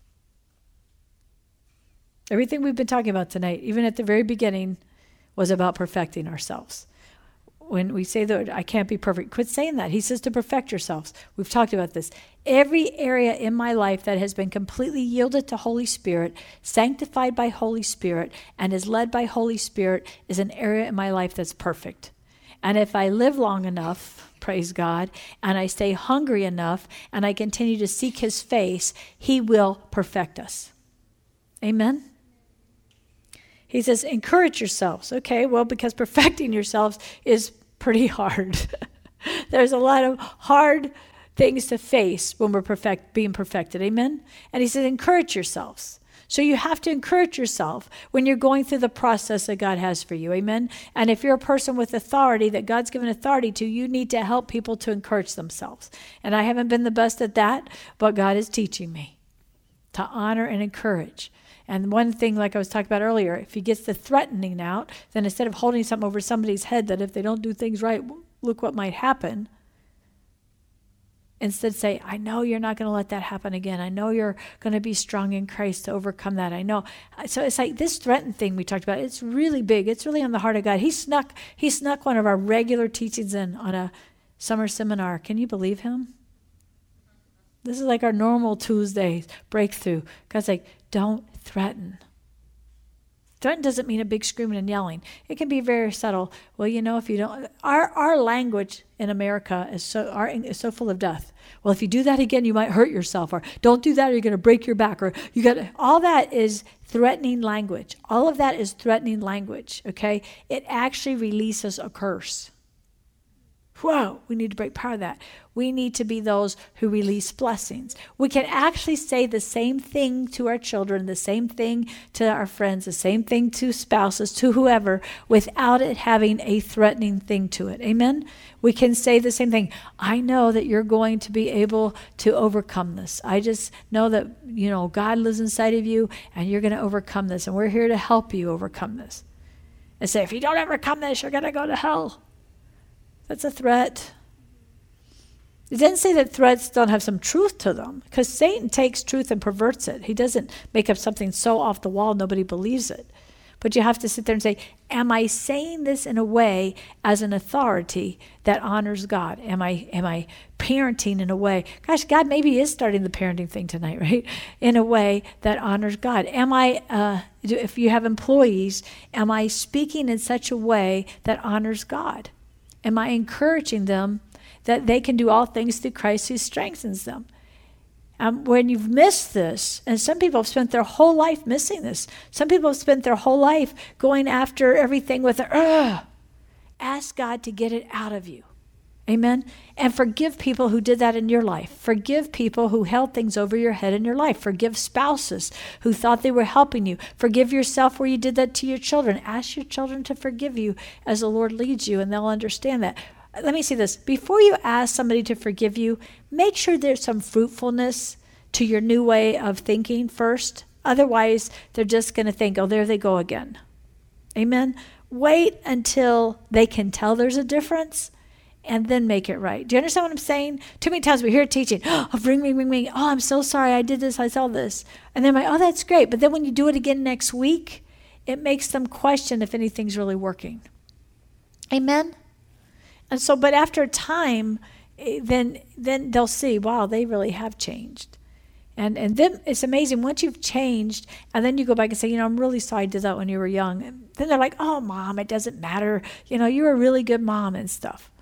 Everything we've been talking about tonight, even at the very beginning, was about perfecting ourselves. When we say that I can't be perfect, quit saying that. He says to perfect yourselves. We've talked about this. Every area in my life that has been completely yielded to Holy Spirit, sanctified by Holy Spirit, and is led by Holy Spirit is an area in my life that's perfect. And if I live long enough, praise God, and I stay hungry enough, and I continue to seek his face, he will perfect us. Amen? He says, encourage yourselves. Okay, well, because perfecting yourselves is pretty hard. There's a lot of hard things to face when we're perfect, being perfected. Amen? And he says, encourage yourselves. So you have to encourage yourself when you're going through the process that God has for you. Amen? And if you're a person with authority that God's given authority to, you need to help people to encourage themselves. And I haven't been the best at that, but God is teaching me to honor and encourage. And one thing, like I was talking about earlier, if he gets the threatening out, then instead of holding something over somebody's head that if they don't do things right, look what might happen. Instead say, I know you're not going to let that happen again. I know you're going to be strong in Christ to overcome that. I know. So it's like this threatened thing we talked about. It's really big. It's really on the heart of God. He snuck, he snuck one of our regular teachings in on a summer seminar. Can you believe him? This is like our normal Tuesday breakthrough. God's like, don't threaten. Threaten doesn't mean a big screaming and yelling. It can be very subtle. Well, you know, if you don't, our our language in America is so our, is so full of death. Well, if you do that again, you might hurt yourself, or don't do that, or you're going to break your back, or you got all that is threatening language. All of that is threatening language. Okay, it actually releases a curse. Whoa, we need to break part of that. We need to be those who release blessings. We can actually say the same thing to our children, the same thing to our friends, the same thing to spouses, to whoever, without it having a threatening thing to it. Amen? We can say the same thing. I know that you're going to be able to overcome this. I just know that, you know, God lives inside of you, and you're going to overcome this, and we're here to help you overcome this. And say, if you don't overcome this, you're going to go to hell. That's a threat. It doesn't say that threats don't have some truth to them, because Satan takes truth and perverts it. He doesn't make up something so off the wall nobody believes it. But you have to sit there and say, am I saying this in a way as an authority that honors God? Am I am I parenting in a way? Gosh, God maybe is starting the parenting thing tonight, right? In a way that honors God. Am I, uh, if you have employees, am I speaking in such a way that honors God? Am I encouraging them that they can do all things through Christ who strengthens them? Um, when you've missed this, and some people have spent their whole life missing this. Some people have spent their whole life going after everything with a, Ugh! Ask God to get it out of you. Amen? And forgive people who did that in your life. Forgive people who held things over your head in your life. Forgive spouses who thought they were helping you. Forgive yourself where you did that to your children. Ask your children to forgive you as the Lord leads you, and they'll understand that. Let me say this. Before you ask somebody to forgive you, make sure there's some fruitfulness to your new way of thinking first. Otherwise, they're just going to think, oh, there they go again. Amen? Wait until they can tell there's a difference, and then make it right. Do you understand what I'm saying? Too many times we hear teaching, oh, ring, ring, ring, ring. Oh, I'm so sorry. I did this. I saw this. And they're like, oh, that's great. But then when you do it again next week, it makes them question if anything's really working. Amen? And so, but after a time, then then they'll see, wow, they really have changed. And and then it's amazing. Once you've changed, and then you go back and say, you know, I'm really sorry I did that when you were young. And then they're like, oh, Mom, it doesn't matter. You know, you're a really good mom and stuff.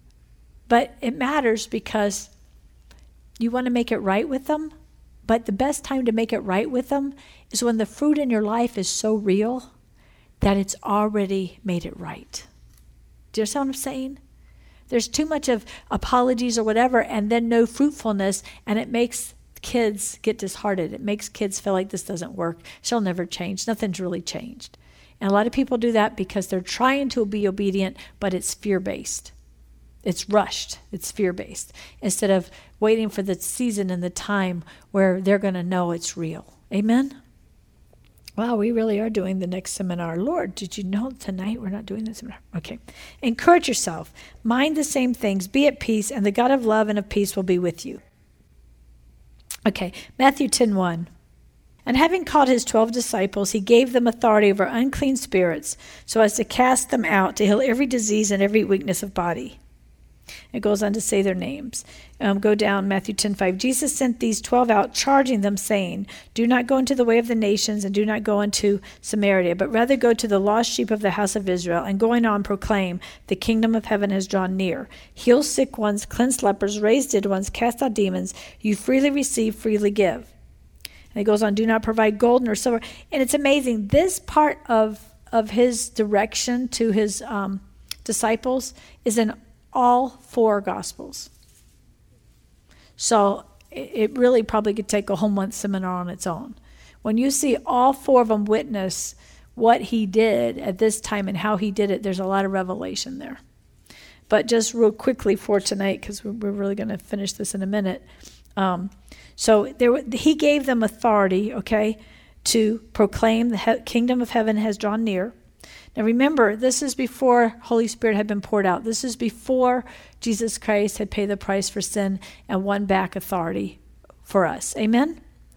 But it matters because you want to make it right with them. But the best time to make it right with them is when the fruit in your life is so real that it's already made it right. Do you understand what I'm saying? There's too much of apologies or whatever, and then no fruitfulness, and it makes kids get disheartened. It makes kids feel like this doesn't work. She'll never change. Nothing's really changed. And a lot of people do that because they're trying to be obedient, but it's fear-based. It's rushed. It's fear-based. Instead of waiting for the season and the time where they're going to know it's real. Amen? Wow, we really are doing the next seminar. Lord, did you know tonight we're not doing this seminar? Okay. Encourage yourself. Mind the same things. Be at peace, and the God of love and of peace will be with you. Okay, Matthew ten one. And having called his twelve disciples, he gave them authority over unclean spirits, so as to cast them out, to heal every disease and every weakness of body. It goes on to say their names. Um, go down, Matthew ten five. Jesus sent these twelve out, charging them, saying, do not go into the way of the nations, and do not go into Samaria, but rather go to the lost sheep of the house of Israel, and going on proclaim, the kingdom of heaven has drawn near. Heal sick ones, cleanse lepers, raise dead ones, cast out demons. You freely receive, freely give. And it goes on, do not provide gold nor silver. And it's amazing. This part of, of his direction to his um, disciples is in all four Gospels. So it really probably could take a whole month seminar on its own. When you see all four of them witness what he did at this time and how he did it, there's a lot of revelation there. But just real quickly for tonight, because we're really going to finish this in a minute. Um, so there, he gave them authority, okay, to proclaim the he- kingdom of heaven has drawn near. Now remember, this is before Holy Spirit had been poured out. This is before Jesus Christ had paid the price for sin and won back authority for us. Amen?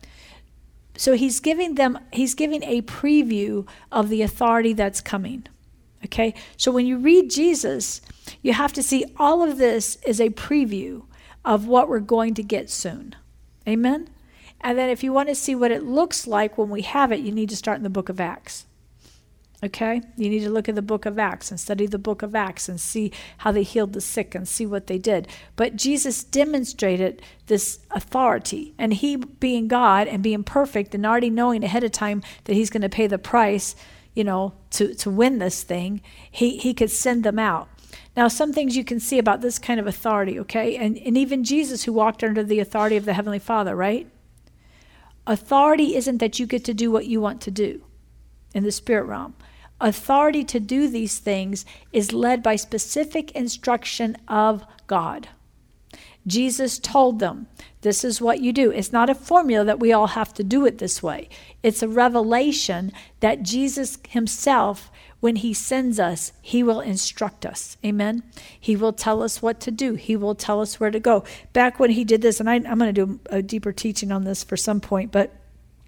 So he's giving them, he's giving a preview of the authority that's coming. Okay? So when you read Jesus, you have to see all of this is a preview of what we're going to get soon. Amen? And then if you want to see what it looks like when we have it, you need to start in the book of Acts. Okay? You need to look at the book of Acts and study the book of Acts and see how they healed the sick and see what they did. But Jesus demonstrated this authority. And he, being God and being perfect and already knowing ahead of time that he's going to pay the price, you know, to, to win this thing, he, he could send them out. Now, some things you can see about this kind of authority, okay? And, and even Jesus, who walked under the authority of the Heavenly Father, right? Authority isn't that you get to do what you want to do in the spirit realm. Authority to do these things is led by specific instruction of God. Jesus told them, this is what you do. It's not a formula that we all have to do it this way. It's a revelation that Jesus himself, when he sends us, he will instruct us. Amen? He will tell us what to do. He will tell us where to go. Back when he did this, and I, I'm going to do a deeper teaching on this for some point, but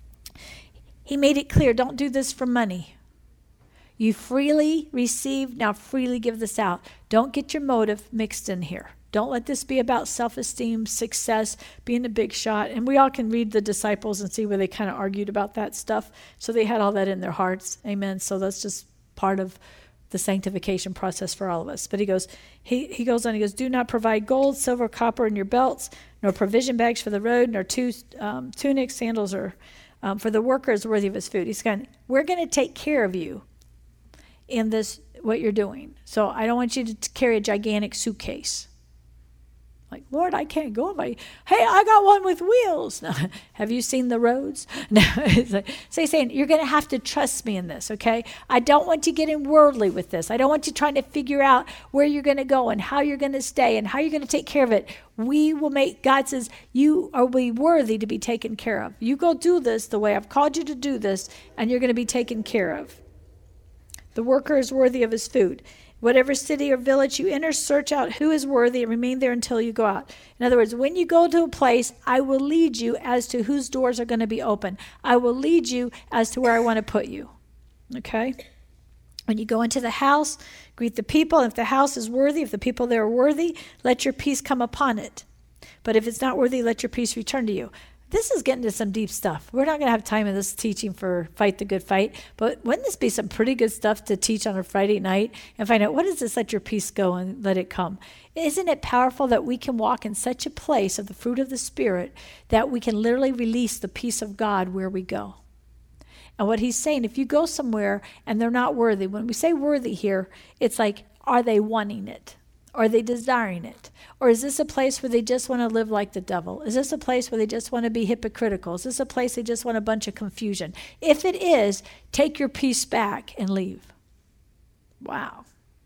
he made it clear, don't do this for money. You freely receive, now freely give this out. Don't get your motive mixed in here. Don't let this be about self-esteem, success, being a big shot. And we all can read the disciples and see where they kind of argued about that stuff. So they had all that in their hearts. Amen. So that's just part of the sanctification process for all of us. But he goes, he, he goes on, he goes, do not provide gold, silver, copper in your belts, nor provision bags for the road, nor two um, tunics, sandals, or um, for the worker is worthy of his food. He's going, we're going to take care of you in this, what you're doing. So I don't want you to carry a gigantic suitcase. Like, Lord, I can't go if I, hey, I got one with wheels. No, have you seen the roads? No, it's like, so he's saying, you're going to have to trust me in this, okay? I don't want you getting worldly with this. I don't want you trying to figure out where you're going to go and how you're going to stay and how you're going to take care of it. We will make, God says, you are be worthy to be taken care of. You go do this the way I've called you to do this, and you're going to be taken care of. The worker is worthy of his food. Whatever city or village you enter, search out who is worthy and remain there until you go out. In other words, when you go to a place, I will lead you as to whose doors are going to be open. I will lead you as to where I want to put you. Okay? When you go into the house, greet the people. If the house is worthy, if the people there are worthy, let your peace come upon it. But if it's not worthy, let your peace return to you. This is getting to some deep stuff. We're not going to have time in this teaching for Fight the Good Fight, but wouldn't this be some pretty good stuff to teach on a Friday night and find out what is this, let your peace go and let it come? Isn't it powerful that we can walk in such a place of the fruit of the Spirit that we can literally release the peace of God where we go? And what he's saying, if you go somewhere and they're not worthy, when we say worthy here, it's like, are they wanting it? Are they desiring it? Or is this a place where they just want to live like the devil? Is this a place where they just want to be hypocritical? Is this a place they just want a bunch of confusion? If it is, take your peace back and leave. Wow.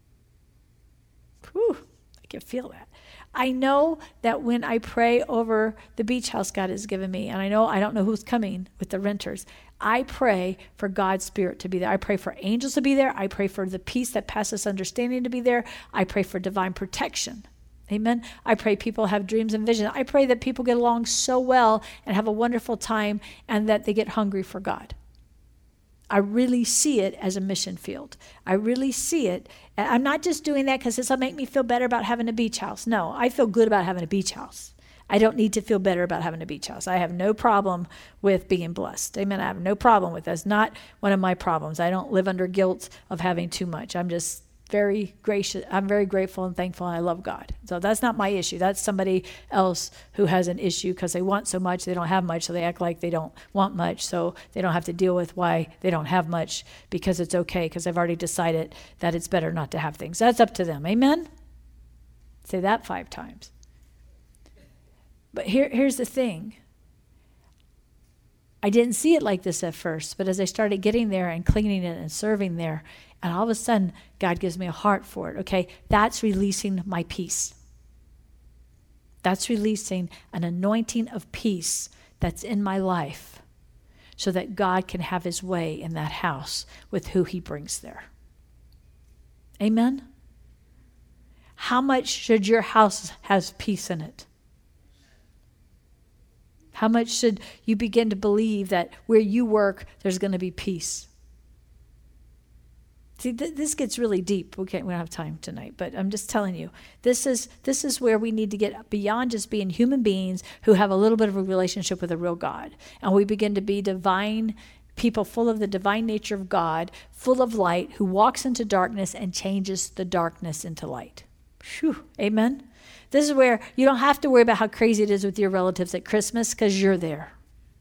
Whew, I can feel that. I know that when I pray over the beach house God has given me, and I know I don't know who's coming with the renters, I pray for God's Spirit to be there. I pray for angels to be there. I pray for the peace that passes understanding to be there. I pray for divine protection. Amen. I pray people have dreams and visions. I pray that people get along so well and have a wonderful time and that they get hungry for God. I really see it as a mission field. I really see it. I'm not just doing that because this will make me feel better about having a beach house. No, I feel good about having a beach house. I don't need to feel better about having a beach house. I have no problem with being blessed. Amen. I have no problem with that. It's not one of my problems. I don't live under guilt of having too much. I'm just very gracious. I'm very grateful and thankful, and I love God. So that's not my issue. That's somebody else who has an issue because they want so much, they don't have much, so they act like they don't want much, so they don't have to deal with why they don't have much because it's okay, because I've already decided that it's better not to have things. That's up to them. Amen? Say that five times. But here, here's the thing. I didn't see it like this at first, but as I started getting there and cleaning it and serving there, and all of a sudden, God gives me a heart for it, okay? That's releasing my peace. That's releasing an anointing of peace that's in my life so that God can have his way in that house with who he brings there. Amen? How much should your house have peace in it? How much should you begin to believe that where you work, there's going to be peace? See, th- this gets really deep. We can't, we don't have time tonight, but I'm just telling you, this is this is where we need to get beyond just being human beings who have a little bit of a relationship with a real God. And we begin to be divine people, full of the divine nature of God, full of light, who walks into darkness and changes the darkness into light. Whew, amen? This is where you don't have to worry about how crazy it is with your relatives at Christmas, because you're there.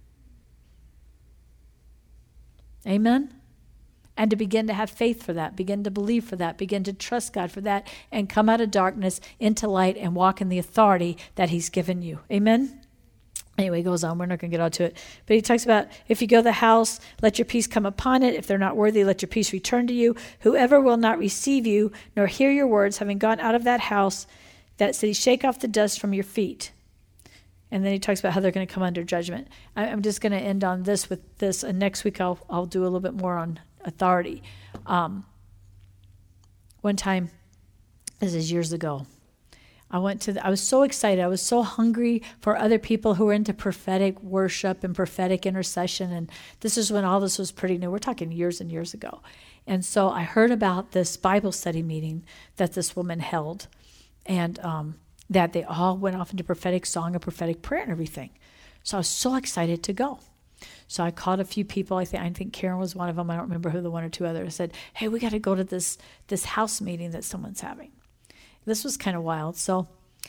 Amen? And to begin to have faith for that, begin to believe for that, begin to trust God for that, and come out of darkness into light and walk in the authority that he's given you. Amen? Anyway, he goes on. We're not going to get onto it. But he talks about, if you go to the house, let your peace come upon it. If they're not worthy, let your peace return to you. Whoever will not receive you, nor hear your words, having gone out of that house, that city, shake off the dust from your feet. And then he talks about how they're going to come under judgment. I, I'm just going to end on this with this, and next week I'll I'll do a little bit more on authority. Um, one time, this is years ago, I went to, the, I was so excited. I was so hungry for other people who were into prophetic worship and prophetic intercession. And this is when all this was pretty new. We're talking years and years ago. And so I heard about this Bible study meeting that this woman held, and um, that they all went off into prophetic song and prophetic prayer and everything. So I was so excited to go. So I called a few people. I think I think Karen was one of them. I don't remember who the one or two others. I said, hey, we got to go to this this house meeting that someone's having. This was kind of wild. So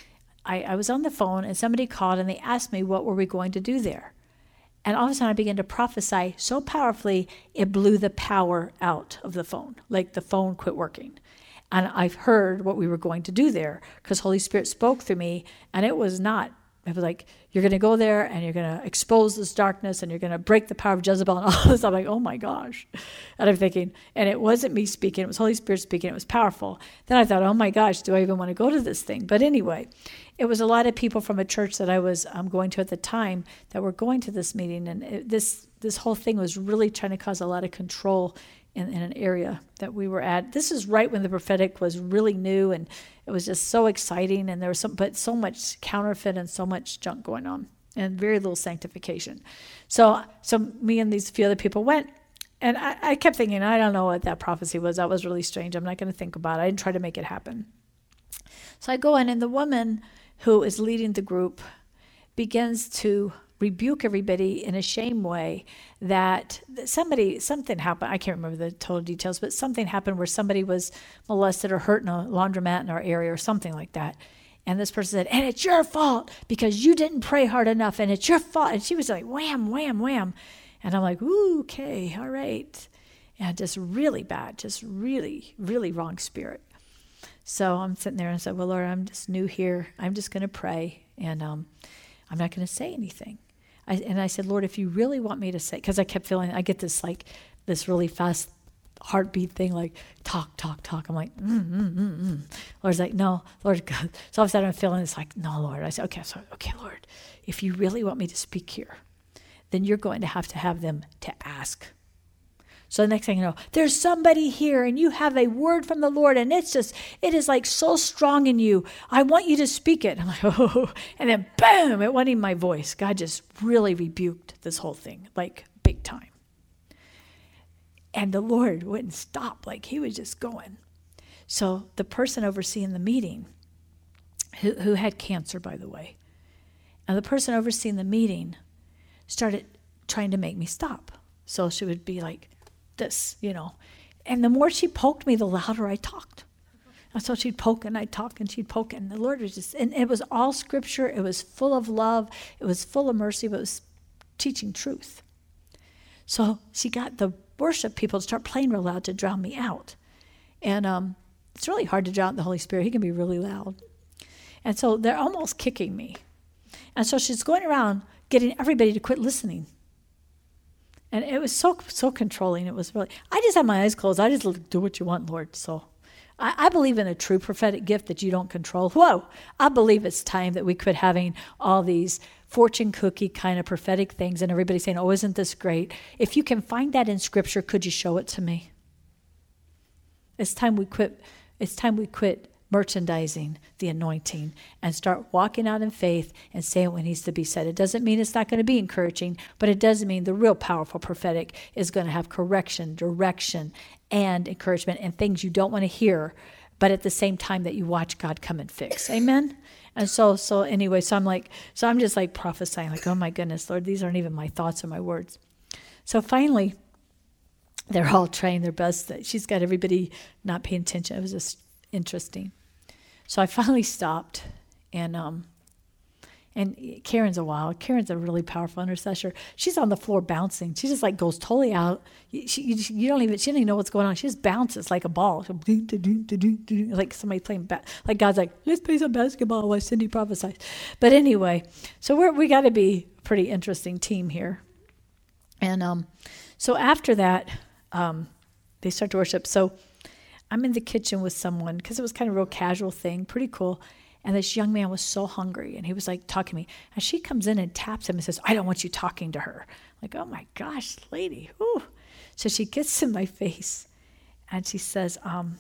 I, I was on the phone, and somebody called, and they asked me what were we going to do there. And all of a sudden I began to prophesy so powerfully, it blew the power out of the phone. Like the phone quit working. And I've heard what we were going to do there, because Holy Spirit spoke through me, and it was not. It was like, you're going to go there and you're going to expose this darkness and you're going to break the power of Jezebel and all this. I'm like, oh my gosh. And I'm thinking, and it wasn't me speaking. It was Holy Spirit speaking. It was powerful. Then I thought, oh my gosh, do I even want to go to this thing? But anyway, it was a lot of people from a church that I was um, going to at the time that were going to this meeting. And it, this this whole thing was really trying to cause a lot of control in, in an area that we were at. This is right when the prophetic was really new, and it was just so exciting, and there was some, but so much counterfeit and so much junk going on, and very little sanctification. So, so me and these few other people went, and I, I kept thinking, I don't know what that prophecy was. That was really strange. I'm not going to think about it. I didn't try to make it happen. So I go in, and the woman who is leading the group begins to rebuke everybody in a shame way that somebody, something happened. I can't remember the total details, but something happened where somebody was molested or hurt in a laundromat in our area or something like that. And this person said, and it's your fault because you didn't pray hard enough, and it's your fault. And she was like, wham, wham, wham. And I'm like, ooh, okay, all right. And just really bad, just really, really wrong spirit. So I'm sitting there and I said, well, Lord, I'm just new here. I'm just going to pray, and um, I'm not going to say anything. I, and I said, Lord, if you really want me to say, because I kept feeling, I get this like, this really fast heartbeat thing, like talk, talk, talk. I'm like, mm, mm, mm, mm. Lord's like, no, Lord God. So all of a sudden I'm feeling it's like, no, Lord. I said, okay, so, okay, Lord, if you really want me to speak here, then you're going to have to have them to ask. So the next thing you know, there's somebody here and you have a word from the Lord, and it's just, it is like so strong in you. I want you to speak it. I'm like, oh, and then boom, it wasn't even my voice. God just really rebuked this whole thing, like big time. And the Lord wouldn't stop, like he was just going. So the person overseeing the meeting, who, who had cancer, by the way, and the person overseeing the meeting started trying to make me stop. So she would be like, this, you know. And the more she poked me, the louder I talked. And so she'd poke and I'd talk and she'd poke. And the Lord was just, and it was all scripture. It was full of love. It was full of mercy, but it was teaching truth. So she got the worship people to start playing real loud to drown me out. And um, it's really hard to drown out the Holy Spirit. He can be really loud. And so they're almost kicking me. And so she's going around getting everybody to quit listening. And it was so so controlling. It was really, I just had my eyes closed. I just do what you want, Lord. So I, I believe in a true prophetic gift that you don't control. Whoa, I believe it's time that we quit having all these fortune cookie kind of prophetic things and everybody saying, oh, isn't this great? If you can find that in Scripture, could you show it to me? It's time we quit. It's time we quit merchandising the anointing and start walking out in faith and saying what needs to be said. It doesn't mean it's not going to be encouraging, but it does mean the real powerful prophetic is going to have correction, direction, and encouragement and things you don't want to hear, but at the same time that you watch God come and fix. Amen? And so, so anyway, so I'm like, so I'm just like prophesying, like, oh my goodness, Lord, these aren't even my thoughts or my words. So finally, they're all trying their best. She's got everybody not paying attention. It was just interesting. So I finally stopped, and um, and Karen's a wild. Karen's a really powerful intercessor. She's on the floor bouncing. She just like goes totally out. She, you, you don't even, she doesn't even know what's going on. She just bounces like a ball. Like somebody playing, ba- like God's like, let's play some basketball while Cindy prophesies. But anyway, so we're, we got to be a pretty interesting team here. And um, so after that, um, they start to worship. So I'm in the kitchen with someone because it was kind of a real casual thing, pretty cool. And this young man was so hungry, and he was like talking to me. And she comes in and taps him and says, I don't want you talking to her. Like, oh my gosh, lady. Whew. So she gets in my face, and she says, um,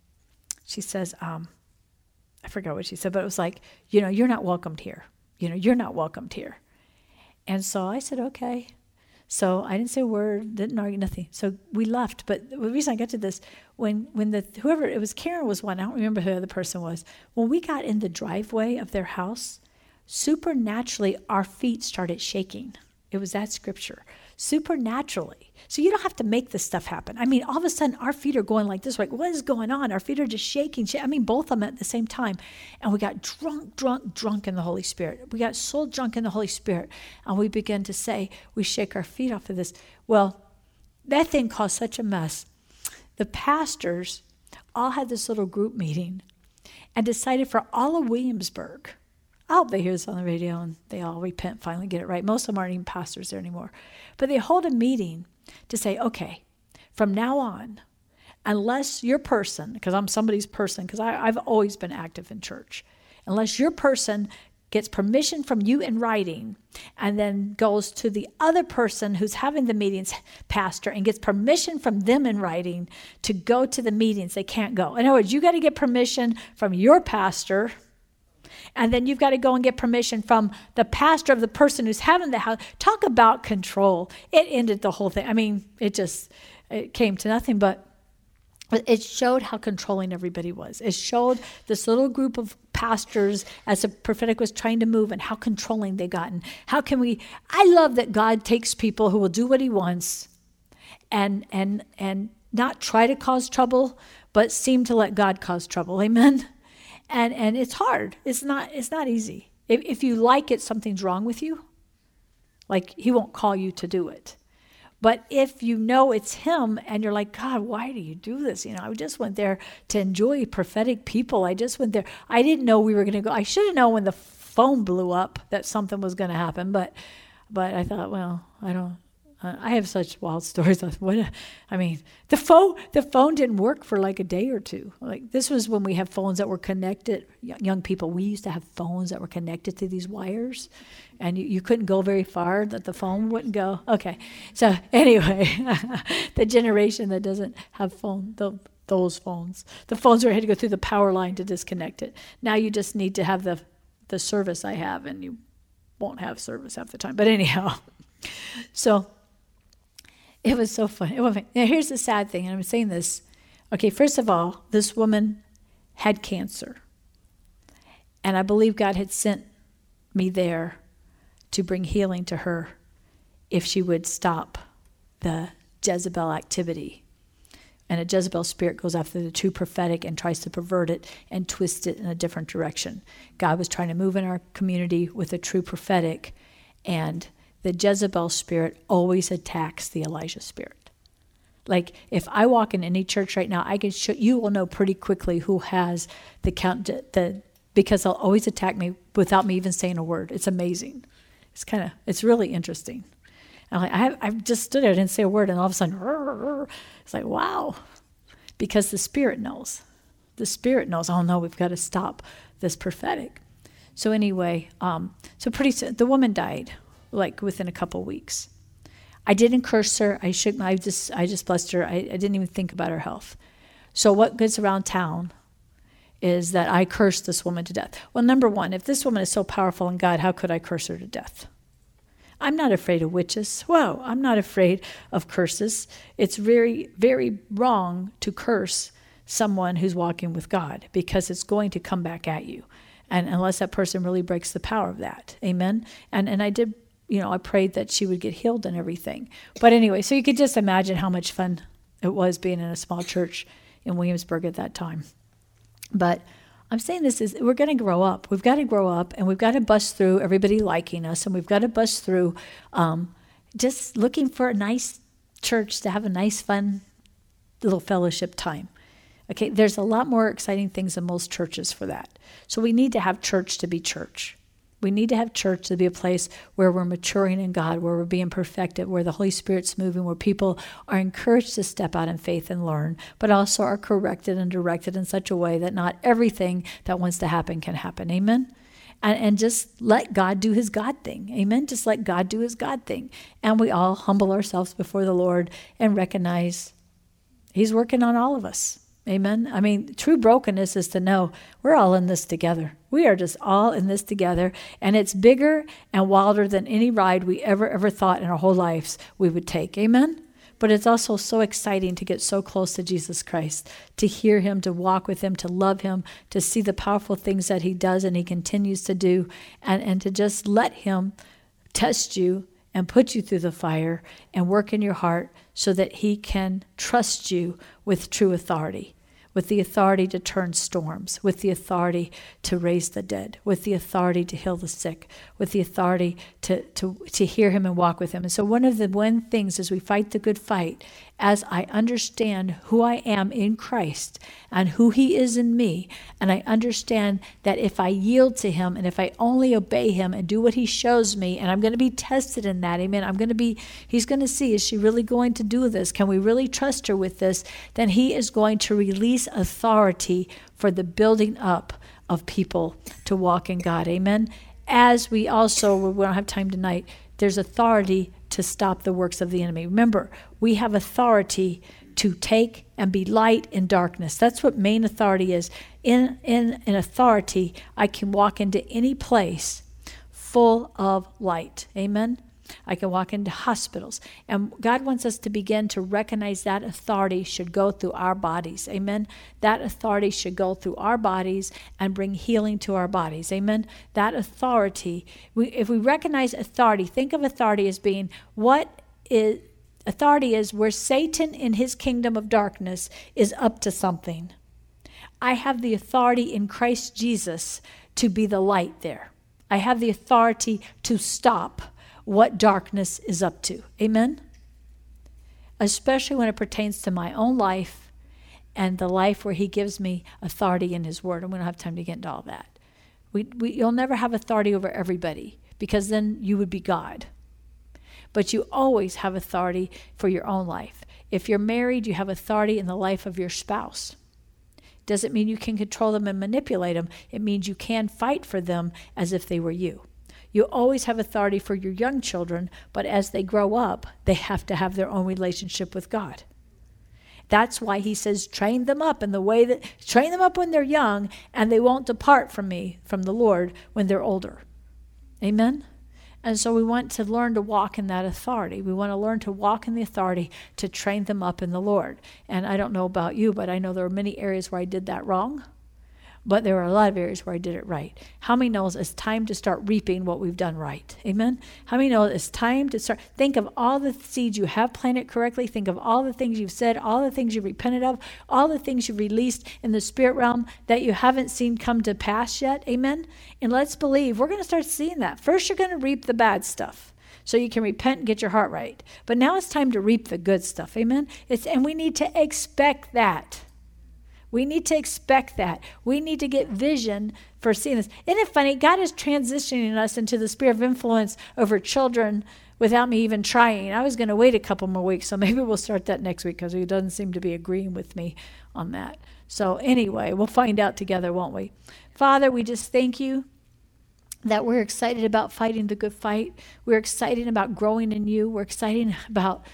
she says, um, I forgot what she said, but it was like, you know, you're not welcomed here. You know, you're not welcomed here. And so I said, okay. So I didn't say a word, didn't argue, nothing. So we left. But the reason I got to this, when when the whoever, it was Karen was one, I don't remember who the other person was. When we got in the driveway of their house, supernaturally our feet started shaking. It was that scripture. Supernaturally. So you don't have to make this stuff happen. I mean, all of a sudden our feet are going like this. Like, what is going on? Our feet are just shaking. I mean, both of them at the same time. And we got drunk, drunk, drunk in the Holy Spirit. We got so drunk in the Holy Spirit. And we began to say, we shake our feet off of this. Well, that thing caused such a mess. The pastors all had this little group meeting and decided for all of Williamsburg, I hope they hear this on the radio and they all repent, finally get it right. Most of them aren't even pastors there anymore. But they hold a meeting to say, okay, from now on, unless your person, because I'm somebody's person, because I've always been active in church, unless your person gets permission from you in writing and then goes to the other person who's having the meetings, pastor, and gets permission from them in writing to go to the meetings, they can't go. In other words, you got to get permission from your pastor, and then you've got to go and get permission from the pastor of the person who's having the house. Talk about control. It ended the whole thing. I mean, it just, it came to nothing, but it showed how controlling everybody was. It showed this little group of pastors as the prophetic was trying to move and how controlling they got. And how can we, I love that God takes people who will do what he wants and and and not try to cause trouble, but seem to let God cause trouble. Amen? And and it's hard. It's not it's not easy. If if you like it, something's wrong with you. Like, he won't call you to do it. But if you know it's him and you're like, God, why do you do this? You know, I just went there to enjoy prophetic people. I just went there. I didn't know we were going to go. I should have known when the phone blew up that something was going to happen. But but I thought, well, I don't. Uh, I have such wild stories. What a, I mean, the phone the phone didn't work for like a day or two. Like, this was when we had phones that were connected. Young people, we used to have phones that were connected to these wires, and you, you couldn't go very far that the phone wouldn't go. Okay, so anyway, the generation that doesn't have phone, the, those phones, the phones where I had to go through the power line to disconnect it. Now you just need to have the the service I have, and you won't have service half the time. But anyhow, so. It was so fun. It was fun. Now, here's the sad thing, and I'm saying this. Okay, first of all, this woman had cancer. And I believe God had sent me there to bring healing to her if she would stop the Jezebel activity. And a Jezebel spirit goes after the true prophetic and tries to pervert it and twist it in a different direction. God was trying to move in our community with a true prophetic, and the Jezebel spirit always attacks the Elijah spirit. Like, if I walk in any church right now, I can show you will know pretty quickly who has the count, the because they'll always attack me without me even saying a word. It's amazing. It's kind of, it's really interesting. I'm like, I have, I just stood there, I didn't say a word, and all of a sudden, it's like, wow, because the spirit knows. The spirit knows. Oh no, we've got to stop this prophetic. So anyway, um, so pretty soon the woman died. Like within a couple weeks. I didn't curse her. I shook my, I just, I just blessed her. I, I didn't even think about her health. So what goes around town is that I cursed this woman to death. Well, number one, if this woman is so powerful in God, how could I curse her to death? I'm not afraid of witches. Whoa, I'm not afraid of curses. It's very, very wrong to curse someone who's walking with God, because it's going to come back at you. And unless that person really breaks the power of that. Amen. And and I did, you know, I prayed that she would get healed and everything. But anyway, so you could just imagine how much fun it was being in a small church in Williamsburg at that time. But I'm saying this is, we're going to grow up. We've got to grow up, and we've got to bust through everybody liking us, and we've got to bust through um, just looking for a nice church to have a nice, fun little fellowship time. Okay, there's a lot more exciting things than most churches for that. So we need to have church to be church. We need to have church to be a place where we're maturing in God, where we're being perfected, where the Holy Spirit's moving, where people are encouraged to step out in faith and learn, but also are corrected and directed in such a way that not everything that wants to happen can happen. Amen? And, and just let God do his God thing. Amen? Just let God do his God thing. And we all humble ourselves before the Lord and recognize he's working on all of us. Amen. I mean, true brokenness is to know we're all in this together. We are just all in this together. And it's bigger and wilder than any ride we ever, ever thought in our whole lives we would take. Amen. But it's also so exciting to get so close to Jesus Christ, to hear him, to walk with him, to love him, to see the powerful things that he does and he continues to do, and, and to just let him test you and put you through the fire and work in your heart so that he can trust you with true authority, with the authority to turn storms, with the authority to raise the dead, with the authority to heal the sick, with the authority to, to, to hear him and walk with him. And so one of the one things as we fight the good fight, as I understand who I am in Christ and who he is in me, and I understand that if I yield to him and if I only obey him and do what he shows me, and I'm going to be tested in that, amen, I'm going to be, he's going to see, is she really going to do this? Can we really trust her with this? Then he is going to release authority for the building up of people to walk in God, amen? As we also, we don't have time tonight, there's authority to stop the works of the enemy. Remember, we have authority to take and be light in darkness. That's what main authority is. In, in an authority, I can walk into any place full of light. Amen? I can walk into hospitals. And God wants us to begin to recognize that authority should go through our bodies. Amen? That authority should go through our bodies and bring healing to our bodies. Amen? That authority, we, if we recognize authority, think of authority as being what is, authority is where Satan in his kingdom of darkness is up to something. I have the authority in Christ Jesus to be the light there. I have the authority to stop what darkness is up to. Amen? Especially when it pertains to my own life and the life where he gives me authority in his word. And we don't have time to get into all that. We, we, you'll never have authority over everybody, because then you would be God. But you always have authority for your own life. If you're married, you have authority in the life of your spouse. Doesn't mean you can control them and manipulate them. It means you can fight for them as if they were you. You always have authority for your young children, but as they grow up, they have to have their own relationship with God. That's why he says, train them up in the way that, train them up when they're young, and they won't depart from me, from the Lord, when they're older. Amen? And so we want to learn to walk in that authority. We want to learn to walk in the authority to train them up in the Lord. And I don't know about you, but I know there are many areas where I did that wrong. But there are a lot of areas where I did it right. How many knows it's time to start reaping what we've done right? Amen? How many know it's time to start? Think of all the seeds you have planted correctly. Think of all the things you've said, all the things you've repented of, all the things you've released in the spirit realm that you haven't seen come to pass yet. Amen? And let's believe we're going to start seeing that. First, you're going to reap the bad stuff so you can repent and get your heart right. But now it's time to reap the good stuff. Amen? It's, and we need to expect that. We need to expect that. We need to get vision for seeing this. Isn't it funny? God is transitioning us into the sphere of influence over children without me even trying. I was going to wait a couple more weeks, so maybe we'll start that next week because he doesn't seem to be agreeing with me on that. So anyway, we'll find out together, won't we? Father, we just thank you that we're excited about fighting the good fight. We're excited about growing in you. We're excited about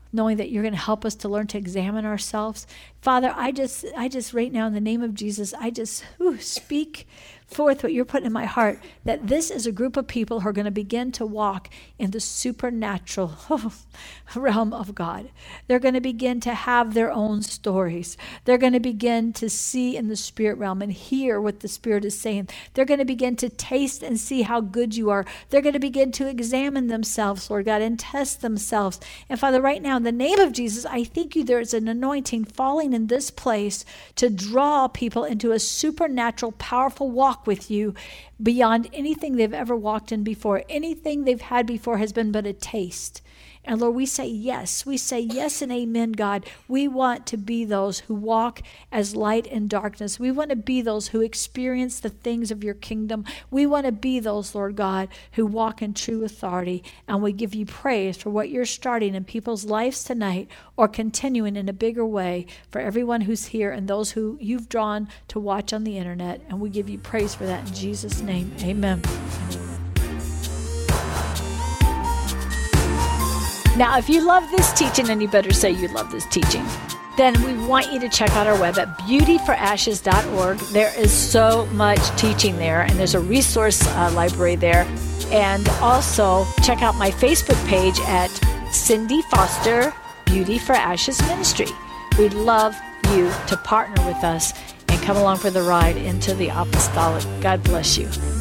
knowing that you're going to help us to learn to examine ourselves. Father, I just, I just right now in the name of Jesus, I just whew, speak forth what you're putting in my heart, that this is a group of people who are going to begin to walk in the supernatural realm of God. They're going to begin to have their own stories. They're going to begin to see in the spirit realm and hear what the Spirit is saying. They're going to begin to taste and see how good you are. They're going to begin to examine themselves, Lord God, and test themselves. And Father, right now, in the name of Jesus, I thank you there is an anointing falling in this place to draw people into a supernatural, powerful walk with you beyond anything they've ever walked in before. Anything they've had before has been but a taste. And Lord, we say yes. We say yes and amen, God. We want to be those who walk as light in darkness. We want to be those who experience the things of your kingdom. We want to be those, Lord God, who walk in true authority. And we give you praise for what you're starting in people's lives tonight, or continuing in a bigger way for everyone who's here and those who you've drawn to watch on the internet. And we give you praise for that in Jesus' name. Amen. Now, if you love this teaching, and you better say you love this teaching, then we want you to check out our web at beauty for ashes dot org. There is so much teaching there, and there's a resource uh, library there. And also check out my Facebook page at Cindy Foster Beauty for Ashes Ministry. We'd love you to partner with us and come along for the ride into the apostolic. God bless you.